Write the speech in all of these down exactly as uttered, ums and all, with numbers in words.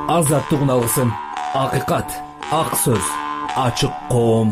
азаттыгын алсын. Акыйкат, ак сөз, ачык коом.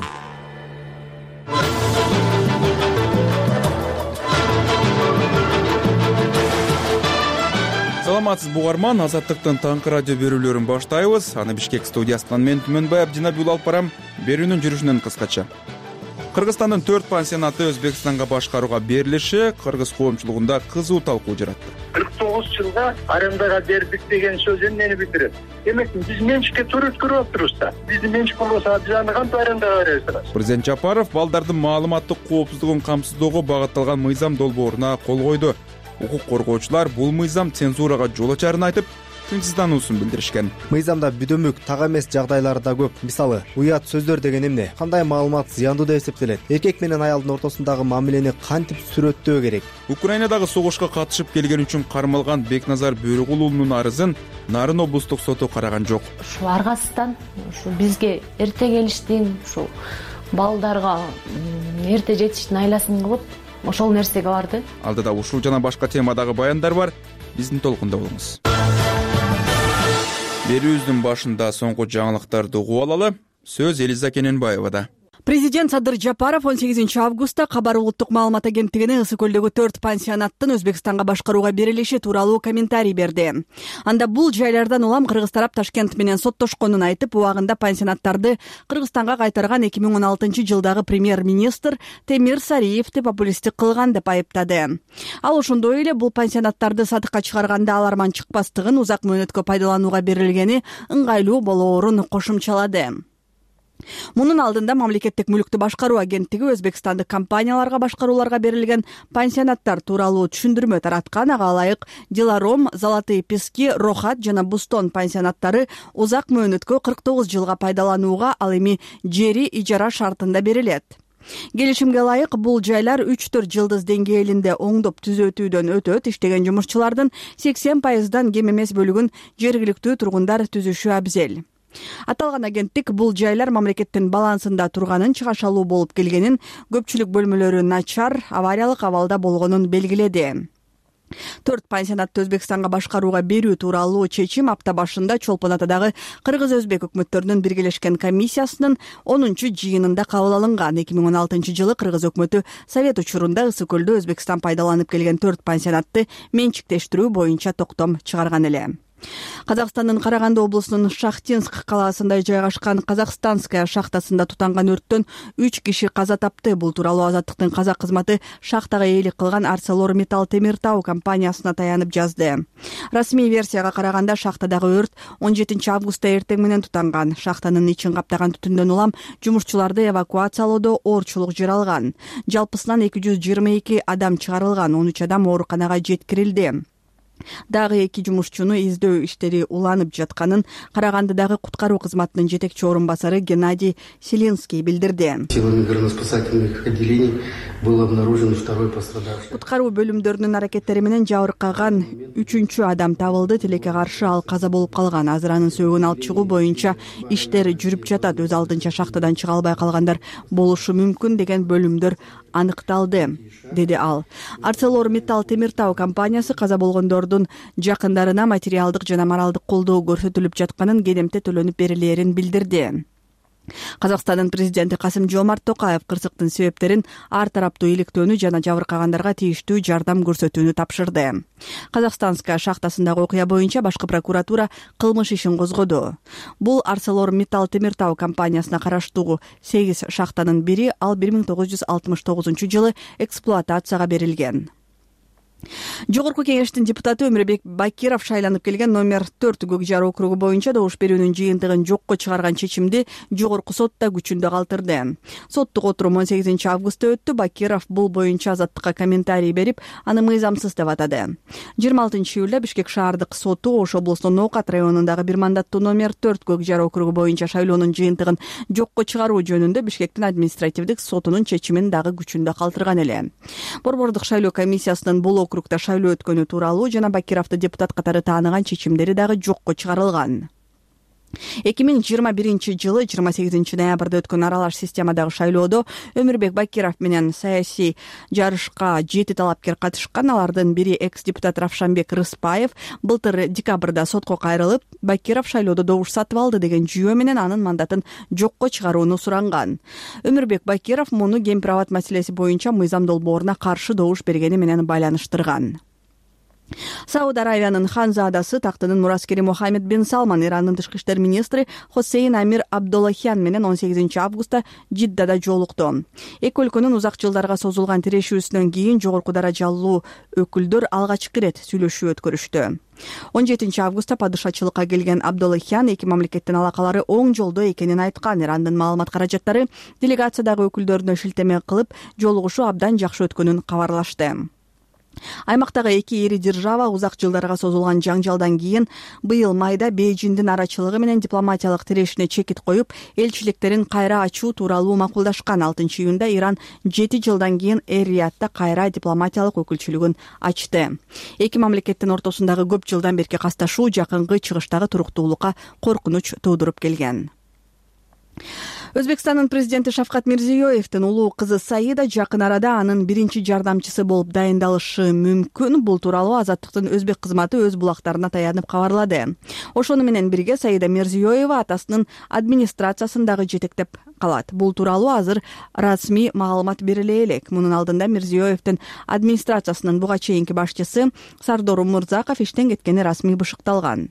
Саламатсыз бугарман, Азаттыктын таңкы радио берүүлөрүн баштайбыз. Аны Бишкек студиясынан мен Түмөнбай Абдинабил алып барам. Берүүнүн жүрүшүнөн кыскача. Кыргызстандын төрт пансионаты Өзбекстанга башкарууга берилиши кыргыз коомчулугунда кызуу талкуу жаратты. кырк тогуз жылга арендага бердик деген сөз эмнени билдирет? Демек биз менчикке туура өткөрүп атырбыз да. Биздин менчик болбосо биз аны кантип арендага беребиз? Президент Жапаров балдардын маалыматтык коопсуздугун камсыздоого багытталган мыйзам долбооруна кол койду. Укук коргоочулар бул мыйзам цензурага жол ачарын айтып, тынчсыздануусун билдиришкен. Мыйзамда бүдөмүк, так эмес жагдайлар да көп. Мисалы, уят сөздөр деген эмне? Кандай маалымат зыяндуу деп эсептелет? Эркек менен аялдын ортосундагы мамилени кантип сүрөттөө керек? Украинадагы согушка катышып келген үчүн кармалган Бекназар Бөрүгул уулунун арызын Нарын облустук соту караган жок. Ушу аргасынан ушу бизге эрте келиштин, ушу балдарга эрте жетиштин айласын кылып, ошол нерсеге барды. Алдыда ушул жана башка темадагы баяндар бар. Биздин толкунда болуңуз. Берүүбүздүн башында соңку жаңылыктарды угуп алалы. Сөз Элиза Кененбаевада. Президент Садыр Жапаров он сегизинчи августта Кабар улуттук маалымат агенттигине Ысык көлдөгү төрт пансионаттын Өзбекстанга башкарууга берилиши тууралуу комментарий берди. Анда бул жайлардан улам кыргыз тарап Ташкент менен соттошконун айтып, убагында пансионаттарды Кыргызстанга кайтарган эки миң он алтынчы жылдагы премьер-министр Темир Сариевди популисттик кылган деп айыптады. Ал ошондой эле бул пансионаттарды сатыкка чыгарганда аларман чыкпастыгын, узак мөөнөткө пайдаланууга берилгени ыңгайлуу болоорун кошумчалады. Мунун алдында мамлекеттик мүлүктү башкаруу агенттиги Өзбекстандык компанияларга башкарууларга берилген пансионаттар тууралуу түшүндүрмө тараткан. Ага ылайык Диларом, Золотые пески, Рохат жана Бустон пансионаттары узак мөөнөткө кырк тогуз жылга пайдаланууга, ал эми жери ижара шартында берилет. Келишимге ылайык бул жайлар үч төрт жылдыз деңгээлинде оңдоп түзөтүүдөн өтөт. Иштеген жумушчулардын сексен пайыздан кем эмес бөлүгүн жергиликтүү тургундар түзүшү абзел. Аталган агенттик бул жайлар мамлекеттин балансында турганын, чыгашалуу болуп келгенин, көпчүлүк бөлмөлөрү начар, авариялык абалда болгонун белгиледи. Төрт пансионатты Өзбекстанга башкарууга берүү тууралуу чечим апта башында Чолпон Атадагы кыргыз-өзбек өкмөттөрүнүн биргелешкен комиссиясынын онунчу жыйынында кабыл алынган. эки миң он алтынчы жылы кыргыз өкмөтү Совет учурунда Ысык көлдө Өзбекстан пайдаланып келген төрт пансионатты менчиктештирүү боюнча токтом чыгарган эле. Казакстандын Караганды облусунун Шахтинск калаасында жайгашкан Казахстанская шахтасында тутанган өрттөн үч киши каза тапты. Бул тууралуу Азаттыктын казак кызматы шахтага ээлик кылган ArcelorMittal Темиртау компаниясына таянып жазды. Расмий версияга караганда шахтадагы өрт он жетинчи августта эртең менен тутанган. Шахтанын ичин каптаган түтүндөн улам жумушчуларды эвакуациялоодо оорчулук жаралган. Жалпысынан эки жүз жыйырма эки адам чыгарылган, он үч адам ооруканага жеткирилди. Дагы эки жумушчуну издөө иштери уланып жатканын Карагандыдагы куткаруу кызматынын жетекчи орун басары Геннадий Селинский билдирди. Силами горно-спасательных отделений был обнаружен второй пострадавший. Куткаруу бөлүмдөрүнүн аракеттери менен жабыркаган үчүнчү адам табылды. Тилекке каршы ал каза болуп калган. Азыр анын сөөгүн алып чыгуу боюнча иштер жүрүп жатат. Өз алдынча шахтадан чыга албай калгандар болушу мүмкүн деген бөлүмдөр аныкталды, деди ал. ArcelorMittal Темиртау компаниясы каза болгондордун жакындарына материалдык жана моралдык колдоо көрсөтүлүп жатканын, кедемте төлөнүп берилерин билдирди. Казакстандын президенти Касым-Жомарт Токаев кырсыктын себептерин ар тараптуу иликтөөнү жана жабыркагандарга тийиштүү жардам көрсөтүүнү тапшырды. Казакстанская шахтасындагы окуя боюнча башкы прокуратура кылмыш ишин козгоду. Бул ArcelorMittal Темиртау компаниясына караштуу сегиз шахтанын бири, ал бир миң тогуз жүз алтымыш тогузунчу жылы эксплуатацияга берилген. Жогорку кеңештин депутаты Өмүрбек Бакиров шайланып келген номер төрт Көк Жар округу боюнча добуш берүүнүн жыйынтыгын жокко чыгарган чечимди жогорку сотта күчүндө калтырды. Соттук отурум он сегизинчи августта өттү. Бакиров бул боюнча Азаттыкка комментарий берип, аны мыйзамсыз деп атады. жыйырма алтынчы июлда Бишкек шаардык соту Ош облусунун Ноокат районундагы бир мандаттуу номер төрт Көк Жар округу боюнча шайлоонун жыйынтыгын жокко чыгаруу жөнүндө Бишкектин административдик сотунун чечимин дагы күчүндө калтырган эле. Борбордук шайлоо комиссиясынын бул округда шайлоо өткөнү тууралуу жана Бакировду депутат катары тааныган чечимдери дагы жокко чыгарылган. эки миң жыйырма биринчи жылы жыйырма сегизинчи ноябрда өткөн аралаш системадагы шайлоодо Өмүрбек Бакиров менен саясий жарышка жети талапкер катышкан. Алардын бири экс депутат Равшанбек Рыспаев. Былтыр декабрда сотко кайрылып, Бакиров шайлоодо добуш сатып алды деген жүйө менен анын мандатын жокко чыгарууну суранган. Өмүрбек Бакиров муну кемпир абад маселеси боюнча мыйзам долбооруна каршы добуш бергени менен байланыштырган. Сауд Аравиянын ханзадасы тактынын мураскери Мухаммед бин Салман Ирандын тышкы иштер министри Хосейн Амир Абдуллахян менен он сегизинчи августта Жиддада жолукту. Эки өлкөнүн узак жылдарга созулган тирешүүсүнөн кийин жогорку даражалуу өкүлдөр алгачкы ирет сүйлөшүү өткөрүштү. он жетинчи августта падышачылыкка келген Абдуллахян эки мамлекеттин алакалары оң жолдо экенин айткан. Ирандын маалымат каражаттары делегациядагы өкүлдөрүнө шилтеме кылып, жолугушуу абдан жакшы өткөнүн кабарлашты. Аймактагы эки ири держава узак жылдарга созулган жаңжалдан кийин быйыл майда Бейжиңдин арачылыгы менен дипломатиялык тирешине чекит коюп, элчиликтерин кайра ачуу тууралуу макулдашкан. алтынчы июнда Иран жети жылдан кийин Эр-Риядда кайра дипломатиялык өкүлчүлүгүн ачты. Эки мамлекеттин ортосундагы көп жылдан берки касташуу жакынкы чыгыштагы туруктуулукка коркунуч туудуруп келген. Өзбекстандын президенти Шавкат Мирзиёевдин улуу кызы Саида жакын арада анын биринчи жардамчысы болуп дайындалышы мүмкүн. Бул тууралуу Азаттыктын өзбек кызматы өз булактарына таянып кабарлады. Ошону менен бирге Саида Мирзиёева атасынын администрациясын дагы жетектеп калат. Бул тууралуу азыр расмий маалымат бериле элек. Мунун алдында Мирзиёевдин администрациясынын буга чейинки башчысы Сардор Умурзаков иштен кеткени расмий бышыкталган.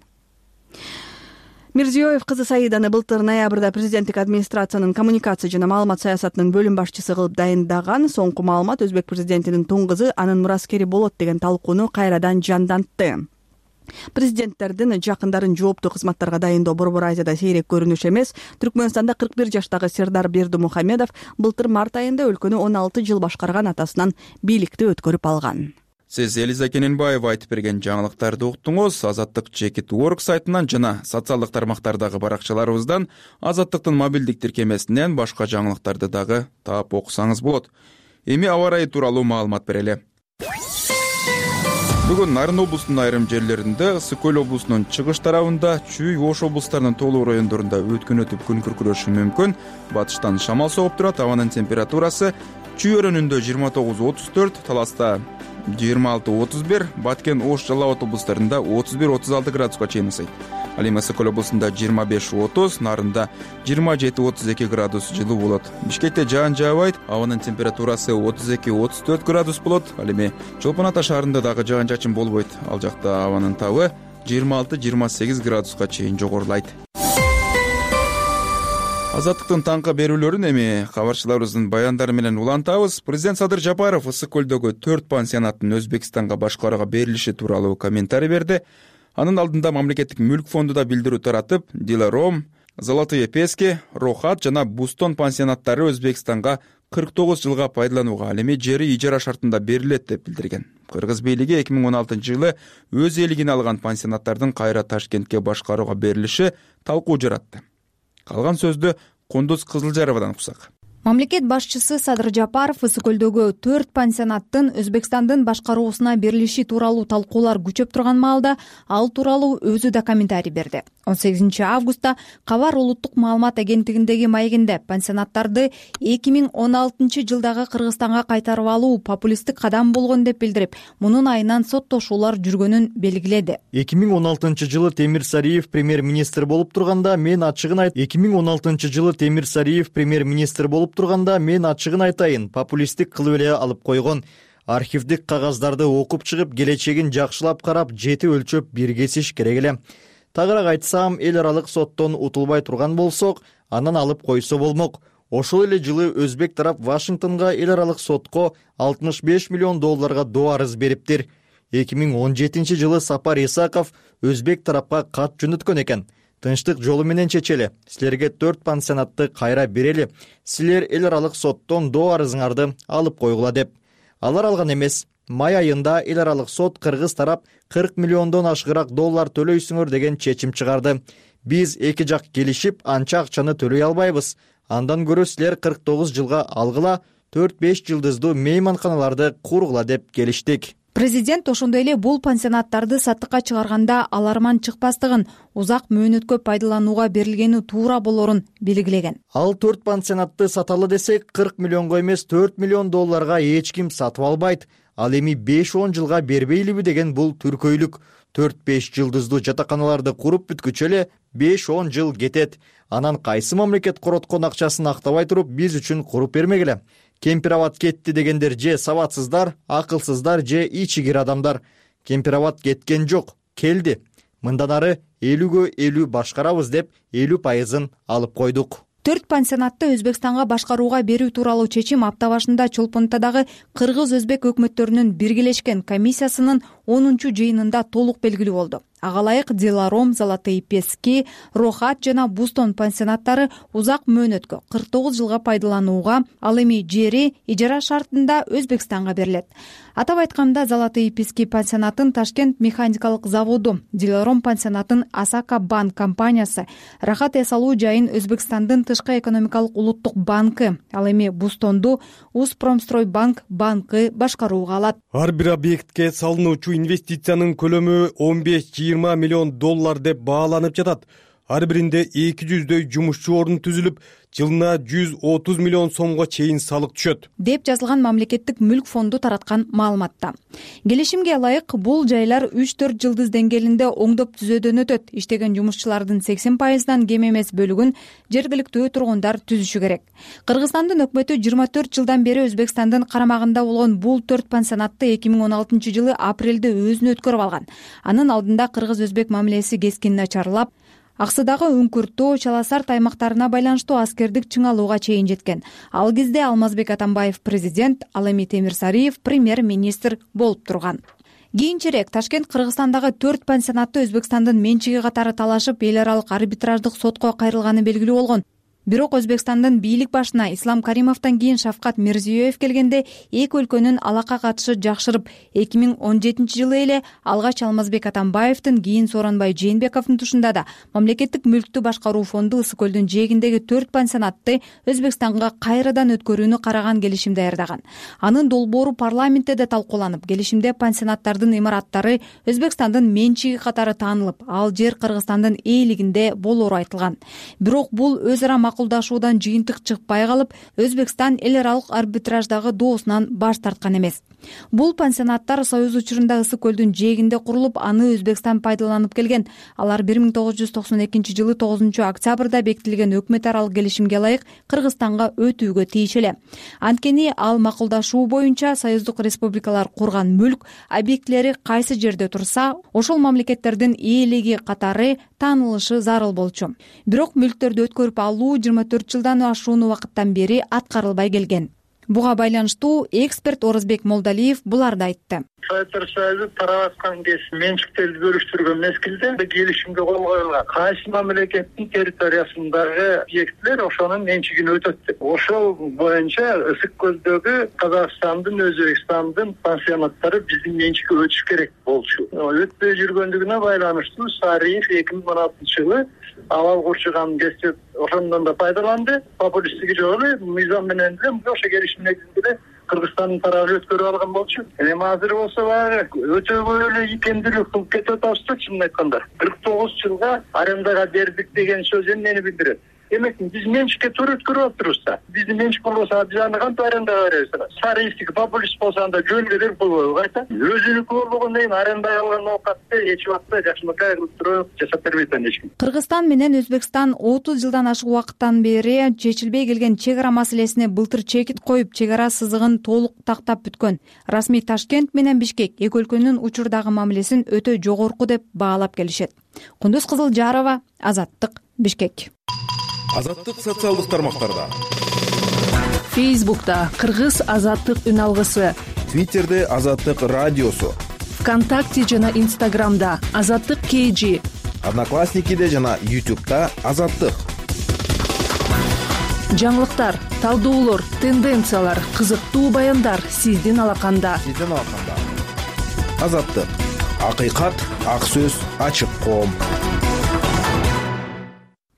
Мирзиёев кызы Саиданы былтыр ноябрда президенттик администрациянын коммуникация жана маалымат саясатынын бөлүм башчысы кылып дайындаган. Соңку маалымат өзбек президентинин туң кызы анын мураскери болот деген талкууну кайрадан жандантты. Президенттердин жакындарын жооптуу кызматтарга дайындоо Борбор Азияда сейрек көрүнүш эмес. Түркмөнстанда кырк бир жаштагы Сердар Бердимухамедов былтыр март айында өлкөнү он алты жыл башкарган атасынан бийликти өткөрүп алган. Сиз Элиза Кененбаева айтып берген жаңылыктарды уктуңуз. Азаттык Чекит Work сайтынан жана социалдык тармактардагы баракчаларыбыздан Азаттыктын мобилдик тиркемесинен башка жаңылыктарды дагы таап окусаңыз болот. Эми аба ырайы тууралуу маалымат берели. Бүгүн Нарын облусунун айрым жерлеринде, Ысык көл облусунун чыгыш тарабында, Чүй, Ош облустарынын толук райондорунда өткөн өтүп күн күркүрөшү мүмкүн. Батыштан шамал согуп турат. Абанын температурасы Чүй өрөөнүндө жыйырма тогуз отуз төрт, Таласта жыйырма алты отуз бир, Баткен, Ош, Жалал Абад облустарында отуз бир отуз алты градуска чейин ысыйт. Ал эми Ысык көл облусунда жыйырма беш отуз, Нарында жыйырма жети отуз эки градус жылуу болот. Бишкекте жаан жаабайт, абанын температурасы отуз эки отуз төрт градус болот. Ал эми Чолпон Ата шаарында дагы жаан чачын болбойт. Ал жакта абанын табы жыйырма алты жыйырма сегиз градуска чейин жогорулайт. Азаттыктын таңкы берүүлөрүн эми кабарчыларыбыздын баяндары менен улантабыз. Президент Садыр Жапаров Ысык көлдөгү төрт пансионаттын Өзбекстанга башкарууга берилиши тууралуу комментарий берди. Анын алдында мамлекеттик мүлк фонду да билдирүү таратып, Диларом, Золотые Пески, Рохат жана Бустон пансионаттары Өзбекстанга кырк тогуз жылга пайдаланууга, ал эми жери ижара шартында берилет деп билдирген. Кыргыз бийлиги эки миң он алтынчы жылы өз элигине алган пансионаттардын кайра Ташкентке башкарууга берилиши талкуу жаратты. Калган сөздү Кундуз Кызылжаровадан уксак. Мамлекет башчысы Садыр Жапаров Ысык көлдөгү төрт пансионаттын Өзбекстандын башкаруусуна берилиши тууралуу талкуулар күчөп турган маалда ал тууралуу өзү да комментарий берди. он сегизинчи августта Кабар улуттук маалымат агенттигиндеги маегинде пансионаттарды эки миң он алтынчы жылдагы Кыргызстанга кайтарып алуу популисттик кадам болгон деп билдирип, мунун айынан соттошуулар жүргөнүн белгиледи. эки миң он алтынчы жылы Темир Сариев премьер-министр болуп турганда мен ачыгын айт. эки миң он алтынчы жылы Темир Сариев премьер-министр болуп турганда мен ачыгын айтайын, популисттик кылып эле алып койгон. Архивдик кагаздарды окуп чыгып, келечегин жакшылап карап, жети өлчөп бир кесиш керек эле. Тагыраак айтсам, эл аралык соттон утулбай турган болсок, анан алып койсо болмок. Ошол эле жылы өзбек тарап Вашингтонго эл аралык сотко алтымыш беш миллион долларга доо арыз бериптир. эки миң он жетинчи жылы Сапар Исаков өзбек тарапка кат жөнөткөн экен. Тынчтык жолу менен чечели. Силерге төрт пансионатты кайра берели. Силер эл аралык соттон доо арызыңарды алып койгула деп. Алар алган эмес. Май айында эл аралык сот Кыргыз тарап кырк миллиондон ашыгыраак доллар төлөйсүңөр деген чечим чыгарды. Биз эки жак келишип, анча акчаны төлөй албайбыз. Андан көрө силер кырк тогуз жылга алгыла, төрт беш жылдыздуу мейманканаларды кургула деп келиштик. Президент ошондой эле бул пансионаттарды саттыкка чыгарганда аларман чыкпастыгын, узак мөөнөткө пайдаланууга берилгени туура болорун белгилеген. Ал төрт пансионатты саталы десек, кырк миллионго эмес төрт миллион долларга эч ким сатып албайт. Ал эми беш он жылга бербейлиби деген бул түркөйлүк. төрт беш жылдыздуу жатаканаларды куруп бүткүчө эле беш он жыл кетет. Анан кайсы мамлекет короткон акчасын актабай туруп биз үчүн куруп бермегиле. Кемпирабад кетти дегендер же сабатсыздар, акылсыздар же ичигир адамдар. Кемпирабад кеткен жок, келди. Мындан ары элүүгө элүү башкарабыз деп элүү пайызын алып койдук. Төрт пансионатты Өзбекстанга башкарууга берүү тууралуу чечим апта башында Чолпонтадагы кыргыз-өзбек өкмөттөрүнүн биргелешкен комиссиясынын онунчу жыйынында толук белгилүү болду. Ага ылайык Диларом, Золотые Пески, Рохат жана Бустон пансионаттары узак мөөнөткө кырк тогуз жылга пайдаланууга, ал эми жери ижара шартында Өзбекстанга берилет. Атап айтканда, Золотые Пески пансионатын Ташкент механикалык заводу, Диларом пансионатын Асака банк компаниясы, Рахат эс алуу жайын Өзбекстандын тышкы экономикалык улуттук банкы, ал эми Бустонду Успромстройбанк банкы башкарууга алат. Ар бир объектке салынуучу инвестициянын көлөмү он беш жыйырма миллион доллар деп бааланып жатат. Ар биринде эки жүздөй жумушчу орун түзүлүп, жылына жүз отуз миллион сомго чейин салык түшөт, деп жазылган мамлекеттик мүлк фонду тараткан маалыматта. Келишимге ылайык бул жайлар үч төрт жылдыз деңгээлинде оңдоп түзөөдөн өтөт. Иштеген жумушчулардын сексен пайызынан кем эмес бөлүгүн жергиликтүү тургундар түзүшү керек. Кыргызстандын өкмөтү жыйырма төрт жылдан бери Өзбекстандын карамагында болгон бул төрт пансионатты эки миң он алтынчы жылы апрелде өзүнө өткөрүп алган. Анын алдында кыргыз-өзбек мамилеси кескин начарлап, аксыдагы үңкүртүү, чаласарт аймактарына байланыштуу аскердик чыңалууга чейин жеткен. Ал кезде Алмазбек Атамбаев президент, ал эми Темирсариев премьер-министр болуп турган. Кийинчерээк Ташкент Кыргызстандагы төрт пансионатты Өзбекстандын менчиги катары талашып, эл аралык арбитраждык сотко кайрылганы белгилүү болгон. Бирок Өзбекстандын бийлик башына Ислам Каримовдон кийин Шавкат Мирзиёев келгенде эки өлкөнүн алака катышы жакшырып, эки миң он жетинчи жылы эле алгач Алмазбек Атамбаевдин, кийин Сооронбай Жээнбековдун тушунда да мамлекеттик мүлктү башкаруу фонду Ысык көлдүн жээгиндеги төрт пансионатты Өзбекстанга кайрадан өткөрүүнү караган келишим даярдаган. Анын долбоору парламентте да талкууланып, келишимде пансионаттардын имараттары Өзбекстандын менчиги катары таанылып, ал жер Кыргызстандын ээлигинде болоору айтылган. Бирок бул өз ара макулдашуудан жыйынтык чыкпай калып, Өзбекстан эл аралык арбитраждагы доосунан баш тарткан эмес. Бул пансионаттар Союз учурунда Ысык көлдүн жээгинде курулуп, аны Өзбекстан пайдаланып келген. Алар бир миң тогуз жүз токсон экинчи жылы тогузунчу октябрда бекитилген өкмөт аралык келишимге ылайык Кыргызстанга өтүүгө тийишеле. Анткени ал макулдашуу боюнча Союздук республикалар курган мүлк объектилери кайсы жерде турса, ошол мамлекеттердин ээлиги катары таанылышы зарыл болчу. Бирок мүлктөрдү өткөрүп алуу жыйырма төрт жылдан ашуун убакыттан бери аткарылбай келген. Буга байланыштуу эксперт Орозбек Молдалиев буларды айтты. Советтер Союзу тарап аткан кез менчиктерди бөлүштүргөн мезгилде келишимге кол коюлган. Кайсы мамлекеттин территориясындагы объектилер ошонун менчигин өтөт деп. Ошол боюнча Ысык көлдөгү Казакстандын, Өзбекстандын пансионаттары биздин менчикке өтүш керек болчу. Өтпөй жүргөндүгүнө байланыштуу Сариев эки миң он алтынчы жылы абал курчуган кезде ошондон да пайдаланды. Популисттик жолу мыйзам менен деле ошо келишим негизинде Кыргызстандын тарабы өткөрүп алган болчу. Эми азыр болсо баягы өтөбөй эле икемдүүлүк кылып кетип атабыз, чынын айтканда. кырк тогуз жылга арендага бердик деген сөз эмнени билдирет? Демек, биз менчикке туура өткөрүп атабыз да. Биздин менчик болбосо жаны кантип арендага беребиз? Сариевдики популист болсо анда жөнгө берип койбойбу кайта? Өзүнүкү болгондон кийин арендага алган оокатты эч убакта жакшынакай кылып туруп жасап бербейт эч ким. Кыргызстан менен Өзбекстан отуз жылдан ашык убакыттан бери чечилбей келген чек ара маселесине былтыр чекит коюп, чек ара сызыгын толук тактап бүткөн. Расмий Ташкент менен Бишкек эки өлкөнүн учурдагы мамилесин өтө жогорку деп баалап келишет. Кундуз Кызылжарова, Азаттык, Бишкек. Азаттык социалдык тармактарда. Фейсбукта Кыргыз Азаттык үн алгысы, Твиттерде Азаттык радиосу, ВКонтакте жана Инстаграмда Азаттык кей джи, Одноклассникиде жана Ютубта Азаттык. Жаңылыктар, талдоолор, тенденциялар, кызыктуу баяндар сиздин алаканда. Сиздин алаканда. Азаттык. Акыйкат, ак сөз, ачык коом.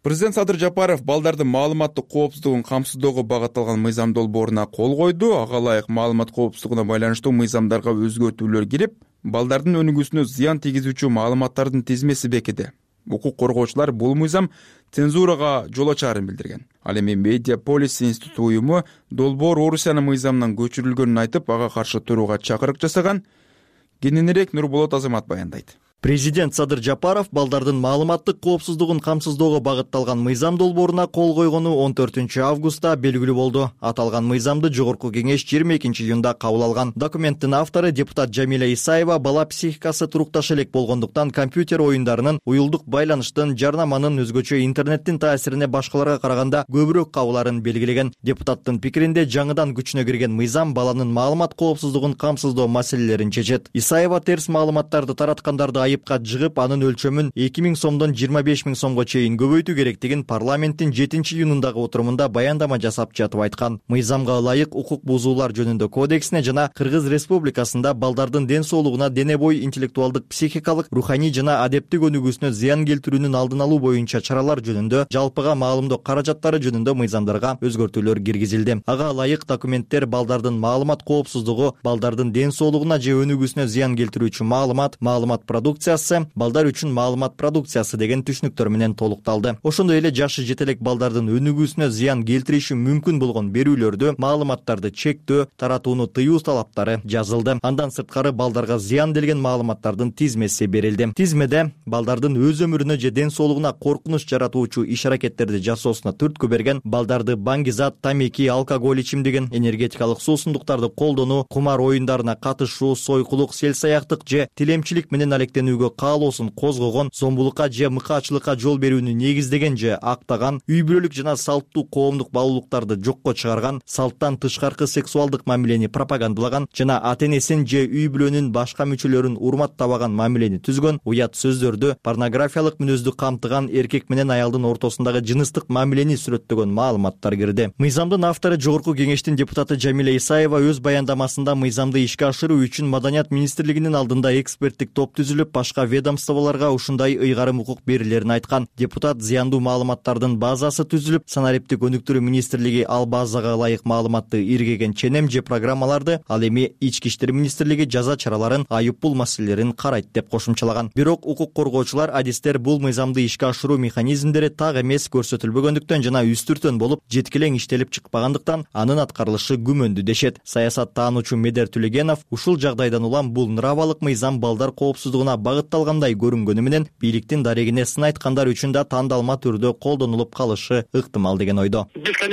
Президент Садыр Жапаров балдардын маалыматтык коопсуздугун камсыздоого багытталган мыйзам долбооруна кол койду. Ага ылайык маалымат коопсуздугуна байланыштуу мыйзамдарга өзгөртүүлөр кирип, балдардын өнүгүүсүнө зыян тийгизүүчү маалыматтардын тизмеси бекиди. Укук коргоочулар бул мыйзам цензурага жол ачаарын билдирген. Ал эми Медиа Полис институту уюму долбоор Орусиянын мыйзамынан көчүрүлгөнүн айтып, ага каршы турууга чакырык жасаган. Кененирээк Нурболот Азамат баяндайт. Президент Садыр Жапаров балдардын маалыматтык коопсуздугун камсыздоого багытталган мыйзам долбооруна кол койгону он төртүнчү августта белгилүү болду. Аталган мыйзамды Жогорку кеңеш жыйырма экинчи июнда кабыл алган. Документтин автору депутат Жамиля Исаева бала психикасы турукташ элек болгондуктан компьютер оюндарынын, уюлдук байланыштын, жарнаманын, өзгөчө интернеттин таасирине башкаларга караганда көбүрөөк кабыларын белгилеген. Депутаттын пикиринде жаңыдан күчүнө кирген мыйзам баланын маалымат коопсуздугун камсыздоо маселелерин чечет. Исаева терс маалыматтарды тараткандарды айыпка жыгып, анын өлчөмүн эки миң сомдон жыйырма беш миң сомго чейин көбөйтүү керектигин парламенттин жетинчи июнундагы отурумунда баяндама жасап жатып айткан. Мыйзамга ылайык укук бузуулар жөнүндө кодексине жана Кыргыз Республикасында балдардын ден соолугуна, дене бой, интеллектуалдык, психикалык, руханий жана адептик өнүгүүсүнө зыян келтирүүнүн алдын алуу боюнча чаралар жөнүндө, жалпыга маалымдоо каражаттары жөнүндө мыйзамдарга өзгөртүүлөр киргизилди. Ага ылайык документтер балдардын маалымат коопсуздугу, балдардын ден соолугуна же өнүгүүсүнө зыян келтирүүчү маалымат, маалымат продукциясы, балдар үчүн маалымат продукциясы деген түшүнүктөр менен толукталды. Ошондой эле жашы жетелек балдардын өнүгүүсүнө зыян келтириши мүмкүн болгон берүүлөрдү, маалыматтарды чектөө, таратууну тыюу талаптары жазылды. Андан сырткары балдарга зыян делген маалыматтардын тизмеси берилди. Тизмеде балдардын өз өмүрүнө же ден соолугуна коркунуч жаратуучу иш-аракеттерди жасоосуна түрткү берген, балдарды баңгизат, тамеки, алкоголь ичимдигин, энергетикалык суусундуктарды колдонуу, кумар оюндарына катышуу, сойкулук, селсаяктык же тилемчилик менен алектенүүгө каалоосун козгогон, зомбулукка же мыкаачылыкка жол берүүнү негиздеген же актаган, үй бүлөлүк жана салттуу коомдук баалуулуктарды жокко чыгарган, салттан тышкаркы сексуалдык мамилени пропагандалаган жана ата-энесин же үй бүлөнүн башка мүчөлөрүн урматтабаган мамилени түзгөн, уят сөздөрдү, порнографиялык мүнөздү камтыган, эркек менен аялдын ортосундагы жыныстык мамилени сүрөттөгөн маалыматтар кирди. Мыйзамдын автору Жогорку кеңештин депутаты Жамиля Исаева өз баяндамасында мыйзамды ишке ашыруу үчүн Маданият министрлигинин алдында эксперттик топ түзүлүп, башка ведомстволорго ушундай ыйгарым укук берилерин айткан. Депутат зыяндуу маалыматтардын базасы түзүлүп, санариптик өнүктүрүү министрлиги ал базага ылайык маалыматты иргеген ченем же программаларды, ал эми ички иштер министрлиги жаза чараларын, айып бул маселелерин карайт деп кошумчалаган. Бирок укук коргоочулар адистер бул мыйзамды ишке ашыруу механизмдери так эмес көрсөтүлбөгөндүктөн жана үстүртөн болуп, жеткилең иштелип чыкпагандыктан анын аткарылышы күмөндүү дешет. Саясат таануучу Медер Түлегенов ушул жагдайдан улам бул нравалык мыйзам балдар коопсуздугуна багытталгандай көрүнгөнү менен бийликтин дарегине сын айткандар үчүн да тандалма түрдө колдонулуп калышы ыктымал деген ойдо.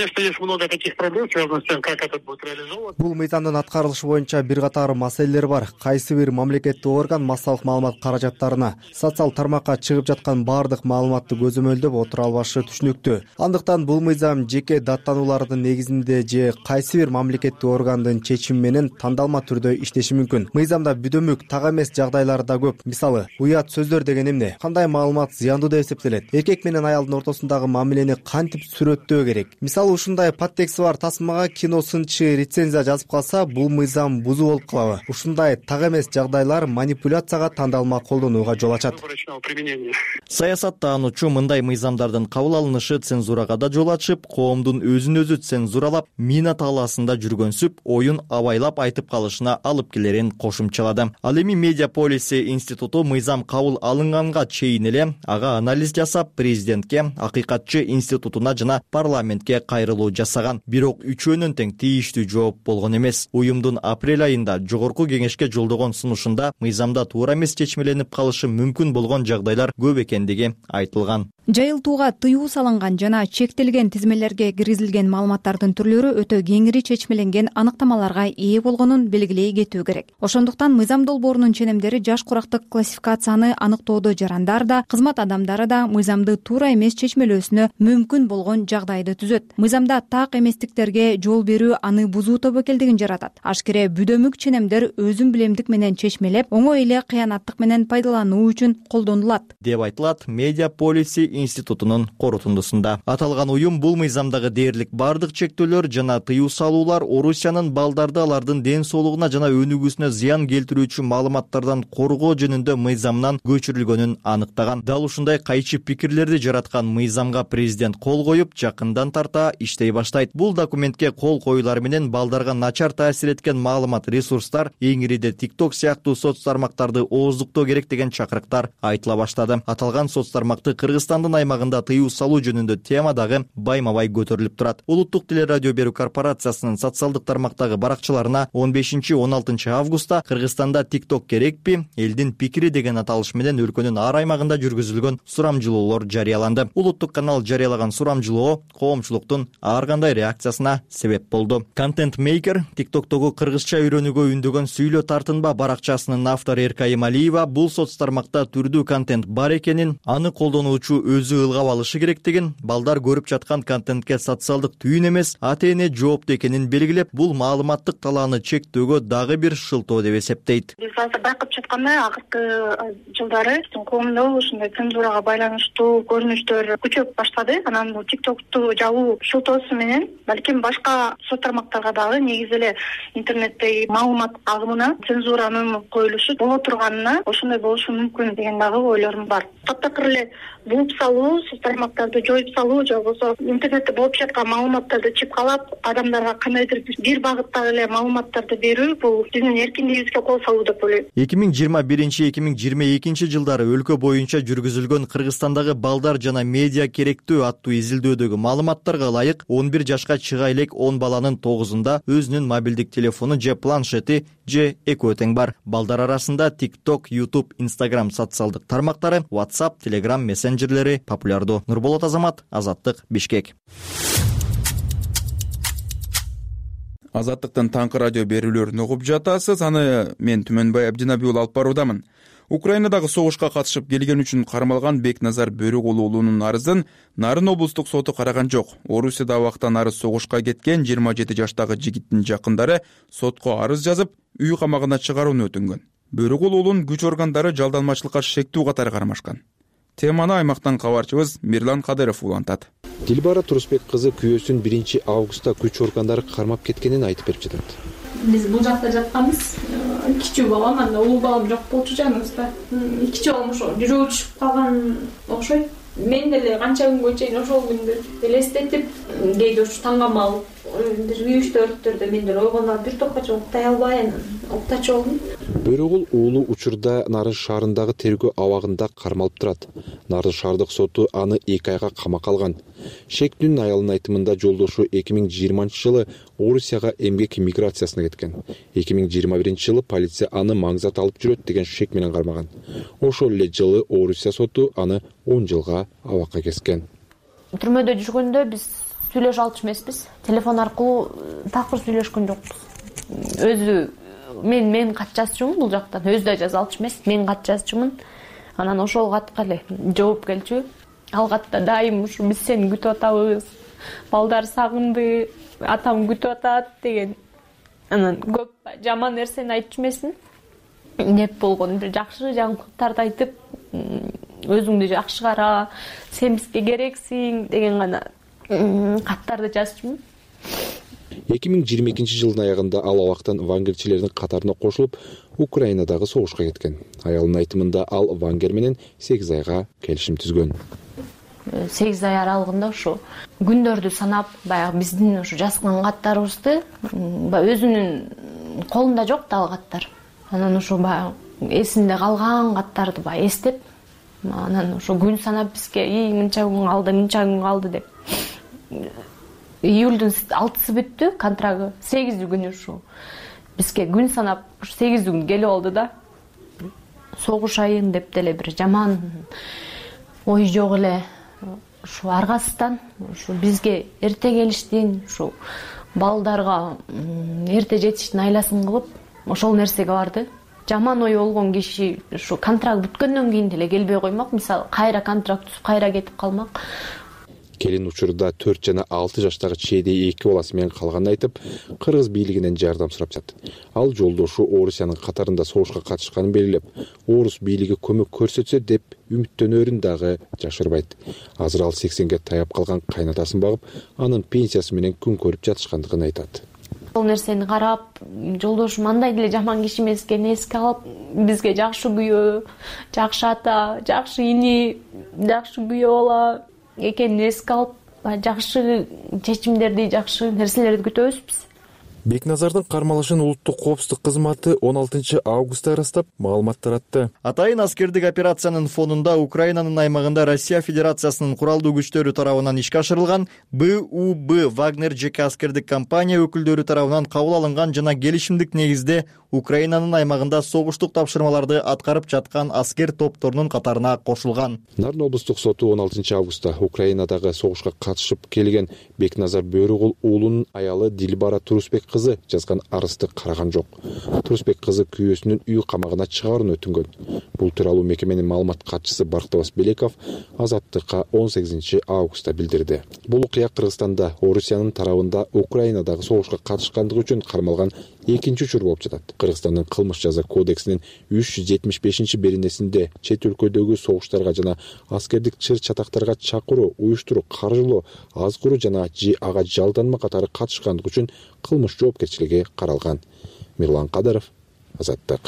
Бул мыйзамдын аткарылышы боюнча бир катар маселелер бар. Кайсы бир мамлекеттик орган массалык маалымат каражаттарына, социал тармакка чыгып жаткан баардык маалыматты көзөмөлдөп отура албашы түшүнүктүү. Андыктан бул мыйзам жеке даттануулардын негизинде же кайсы бир мамлекеттик органдын чечими менен тандалма түрдө иштеши мүмкүн. Мыйзамда бүдөмүк, так эмес жагдайлар да көп. Мисалы, уят сөздөр деген эмне? Кандай маалымат зыяндуу деп эсептелет? Эркек менен аялдын ортосундагы мамилени кантип сүрөттөө керек? Мисалы, ушундай подтексти бар тасмага кино сынчы рецензия жазып калса, бул мыйзам бузуу болуп калабы? Ушундай так эмес жагдайлар манипуляцияга, тандалма колдонууга жол ачат. Саясат таануучу мындай мыйзамдардын кабыл алынышы цензурага да жол ачып, коомдун өзүн өзү цензуралап, мина тааласында жүргөнсүп, оюн абайлап айтып калышына алып келерин кошумчалады. Ал эми Медиа Полис институту мыйзам кабыл алынганга чейин эле ага анализ жасап, президентке, акыйкатчы институтуна жана парламентке кайрылуу жасаган. Бирок үчөөнүн тең тийиштүү жооп болгон эмес. Уюмдун апрель айында Жогорку кеңешке жолдогон сунушунда мыйзамда туура эмес чечмеленип калышы мүмкүн болгон жагдайлар көп экендиги айтылган. Жайылтууга тыюу салынган жана чектелген тизмелерге киргизилген маалыматтардын түрлөрү өтө кеңири чечмеленген аныктамаларга ээ болгонун белгилей кетүү керек. Ошондуктан мыйзам долбоорунун ченемдери жаш курактык классификацияны аныктоодо жарандар да, кызмат адамдары да мыйзамды туура эмес чечмелөөсүнө мүмкүн болгон жагдайды түзөт. Мыйзамда так эместиктерге жол берүү аны бузуу тобокелдигин жаратат. Ашкере бүдөмүк ченемдер өзүн билемдик менен чечмелеп, оңой эле кыянаттык менен пайдалануу үчүн колдонулат, деп айтылат Медиа Полис институтунун корутундусунда. Аталган уюм бул мыйзамдагы дээрлик бардык чектөөлөр жана тыюу салуулар Орусиянын балдарды алардын ден соолугуна жана өнүгүүсүнө зыян келтирүүчү маалыматтардан коргоо жөнүндө мыйзамнан көчүрүлгөнүн аныктаган. Дал ушундай кайчы пикирлерди жараткан мыйзамга президент кол коюп, жакындан тарта иштей баштайт. Бул документке кол коюлар менен балдарга начар таасир эткен маалымат ресурстар, эңириде TikTok сыяктуу соц тармактарды ооздуктоо керек деген чакырыктар айтыла баштады. Аталган соц тармакты Кыргызстандын аймагында тыюу салуу жөнүндө тема дагы байма-бай көтөрүлүп турат. Улуттук телерадио берүү корпорациясынын социалдык тармактагы баракчаларына он бешинчи он алтынчы августта Кыргызстанда TikTok керекпи, элдин пикири деген аталыш менен өлкөнүн ар аймагында жүргүзүлгөн сурамжылоолор жарыяланды. Улуттук канал жарыялаган сурамжылоо коомчулуктун ар кандай реакциясына себеп болду. Content Maker TikToктогу кыргызча үйрөнүүгө үндөгөн сүйлө тартынба баракчасынын автору Эркай Ималиева бул соц тармакта түрдүү контент бар экенин, аны колдонуучу өзү ылгап алышы керектигин, балдар көрүп жаткан контентке социалдык түйүн эмес, ата-эне жооптуу экенин белгилеп, бул маалыматтык талааны чектөөгө дагы бир шылтоо деп эсептейт. Биз азыр байкап жаткандай акыркы жылдары коомдо ушундай цензурага байланыштуу көрүнүштөр күчөп баштады. Анан бул TikToкту жабуу шылтоосу менен балким башка соц тармактарга дагы негизи эле интернеттеги маалымат агымына цензуранын коюлушу боло турганына ошондой болушу мүмкүн деген дагы ойлорум бар. Таптакыр эле бууп салуу, соц тармактарды жоюп салуу же болбосо интернетте болуп жаткан маалыматтарды чипкалап, адамдарга кандайдыр бир багыттагы эле маалыматтарды берүү бул биздин эркиндигибизге кол салуу деп ойлойм. эки миң жыйырма биринчи эки миң жыйырма экинчи жылдары өлкө боюнча жүргүзүлгөн Кыргызстандагы балдар жана медиа керектүү аттуу изилдөөдөгү маалыматтарга ылайык он бир жашка чыга элек он баланын тогузунда өзүнүн мобилдик телефону же планшети же экөө тең бар. Балдар арасында TikTok, YouTube, Instagram социалдык тармактары, WhatsApp, Telegram мессенджерлери популярдуу. Нурболот Азамат, Азаттык, Бишкек. Азаттыктын таңкы радио берүүлөрүн угуп жатасыз. Аны мен Түмөнбай Абдинабий уулу алып баруудамын. Украинадагы согушка катышып келген үчүн кармалган Бекназар Бөрүкулу уулунун арызын Нарын облустук соту караган жок. Орусияда абактан арыз согушка кеткен жыйырма жети жаштагы жигиттин жакындары сотко арыз жазып, үй камагына чыгарууну өтүнгөн. Бөрүкулу уулунун күч органдары жалданмачылыкка шектүү катары кармашкан. Теманы аймактан кабарчыбыз Мирлан Кадыров улантат. Дилбара Турусбек кызы күйөөсүн биринчи августта күч органдары кармап кеткенин айтып берип жатат. Биз бул жакта жатканбыз. Кичүү балам, анда улуу балам жок болчу жаныбызда. Кичүү балам ошо жүрөгү түшүп калган окшойт. Мен деле канча күнгө чейин ошол күндү элестетип, кээде ушу таңгамал бир үч төрттөрдө мен деле ойгонуп бир топко чейин уктай албай анан уктачу болдум. Бөрүкул уулу учурда Нарын шаарындагы тергөө абагында кармалып турат. Нарын шаардык соту аны эки айга камакка алган. Шектүүнүн аялынын айтымында жолдошу эки миң жыйырманчы жылы Орусияга эмгек миграциясына кеткен. эки миң жыйырма биринчи жылы полиция аны маңзат алып жүрөт деген шек менен кармаган. Ошол эле жылы Орусия соту аны он жылга абакка кескен. Түрмөдө жүргөндө биз сүйлөшө алчу эмеспиз. Телефон аркылуу такыр сүйлөшкөн жокпуз. Өзү мен мен кат жазчумун бул жактан. Өзү да жаза алчу эмес. Мен кат жазчумун. Анан ошол катка эле жооп келчү. Ал катта дайым ушу биз сени күтүп атабыз. Балдар сагынды, атам күтүп атат деген. Анан көп жаман нерсени айтчу эмесин. Деп болгон бир жакшы жаңылыктарды айтып, өзүңдү жакшы кара, сен бизге керексиң деген гана каттарды жазчумун. эки миң жыйырма экинчи жылдын аягында ал абактан вангерчилердин катарына кошулуп, Украинадагы согушка кеткен. Аялынын айтымында ал вангер менен сегиз айга келишим түзгөн. сегиз ай аралыгында ушу күндөрдү санап, баягы биздин ушу жазган каттарыбызды өзүнүн колунда жок да ал каттар. Анан ушу баягы эсинде калган каттарды баягы эстеп, анан ушу күн санап бизге "И, мынча күн калды, мынча күн калды" деп. Июлдун алтысы бүттү контрагы, сегизи күнү ушу бизге күн санап ушу сегизи күн келип алды да. Согушайын деп деле бир жаман ой жок эле. Ушу аргасыздан ушу бизге эрте келиштин, ушу балдарга эрте жетиштин айласын кылып, ошол нерсеге барды. Жаман ой болгон киши ушу контракт бүткөндөн кийин деле келбей коймок. Мисалы, кайра контракт түзүп, кайра кетип калмак. келин учурда төрт жана алты жаштагы чейдей эки баласы менен калганын айтып, кыргыз бийлигинен жардам сурап жатат. Ал жолдошу Орусиянын катарында согушка катышканын белгилеп, орус бийлиги көмөк көрсөтсө деп үмүттөнөрүн дагы жашырбайт. Азыр ал сексенге таяп калган кайнатасын багып, анын пенсиясы менен күн көрүп жатышкандыгын айтат. Бул нерсени карап, жолдошум андай деле жаман киши эмес экенин эске алып, бизге жакшы күйөө, жакшы ата, жакшы ини, жакшы күйөө бала экенин эске алып, жакшы чечимдерди, жакшы нерселерди күтөбүз биз. Бекназардын кармалышын улуттук коопсуздук кызматы он алтынчы августта ырастап, маалымат таратты. Атайын аскердик операциянын фонунда Украинанын аймагында Россия Федерациясынын куралдуу күчтөрү тарабынан ишке ашырылган Б У Б Вагнер жеке аскердик компания өкүлдөрү тарабынан кабыл алынган жана келишимдик негизде Украинанын аймагында согуштук тапшырмаларды аткарып жаткан аскер топторунун катарына кошулган. Нарын облустук соту он алтынчы августта Украинадагы согушка катышып келген Бекназар Бөрүгул уулунун аялы Дилбара Турусбек кызы жазган арызды караган жок. Турусбек кызы күйөөсүнүн үй камагына чыгаарын өтүнгөн. Бул тууралуу мекеменин маалымат катчысы Бактыбас Белеков Азаттыкка он сегизинчи августта билдирди. Бул окуя Кыргызстанда Орусиянын тарабында Украинадагы согушка катышкандыгы үчүн кармалган экинчи учур болуп жатат. Кыргызстандын кылмыш жаза кодексинин үч жүз жетимиш бешинчи беренесинде чет өлкөдөгү согуштарга жана аскердик чыр-чатактарга чакыруу, уюштуруу, каржылоо, азгыруу жана же ага жалданма катары катышкандыгы үчүн кылмыш жоопкерчилиги каралган. Мирлан Кадаров, Азаттык.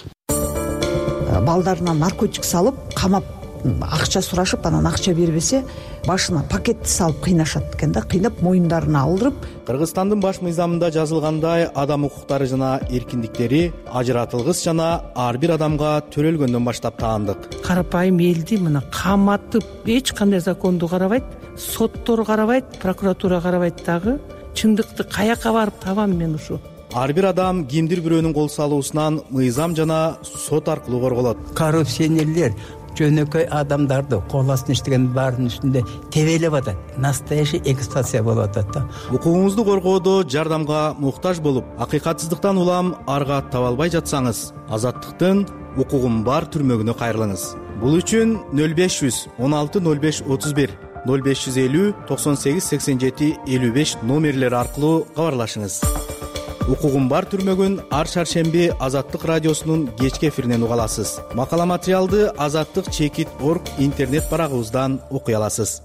Балдарына наркотик салып, камап, акча сурашып, анан акча бербесе, башына пакетти салып кыйнашат экен да, кыйнап моюндарына алдырып. Кыргызстандын баш мыйзамында жазылгандай адам укуктары жана эркиндиктери ажыратылгыс жана ар бир адамга төрөлгөндөн баштап таандык. Карапайым элди мына каматып, эч кандай законду карабайт, соттор карабайт, прокуратура карабайт дагы. Чындыкты каяка барып табам мен ушу? Ар бир адам кимдир бирөөнүн кол салуусунан мыйзам жана сот аркылуу корголот. Коррупционерлер жөнөкөй адамдарды кол астына иштеген баарынын үстүндө тебелеп атат. Настоящий эксплуатация болуп атат да. Укугуңузду коргоодо жардамга муктаж болуп, акыйкатсыздыктан улам арга таба албай жатсаңыз, Азаттыктын укугум бар түрмөгүнө кайрылыңыз. Бул үчүн нөл беш жүз он алты нөл беш отуз бир нөл беш жүз элүү токсон сегиз сексен жети элүү беш номерлери аркылуу кабарлашыңыз. Укугум бар түрмөгүн ар шаршемби Азаттык радиосунун кечки эфиринен уга аласыз. Макала материалды Азаттык чекит точка орг интернет барагыбыздан окуй аласыз.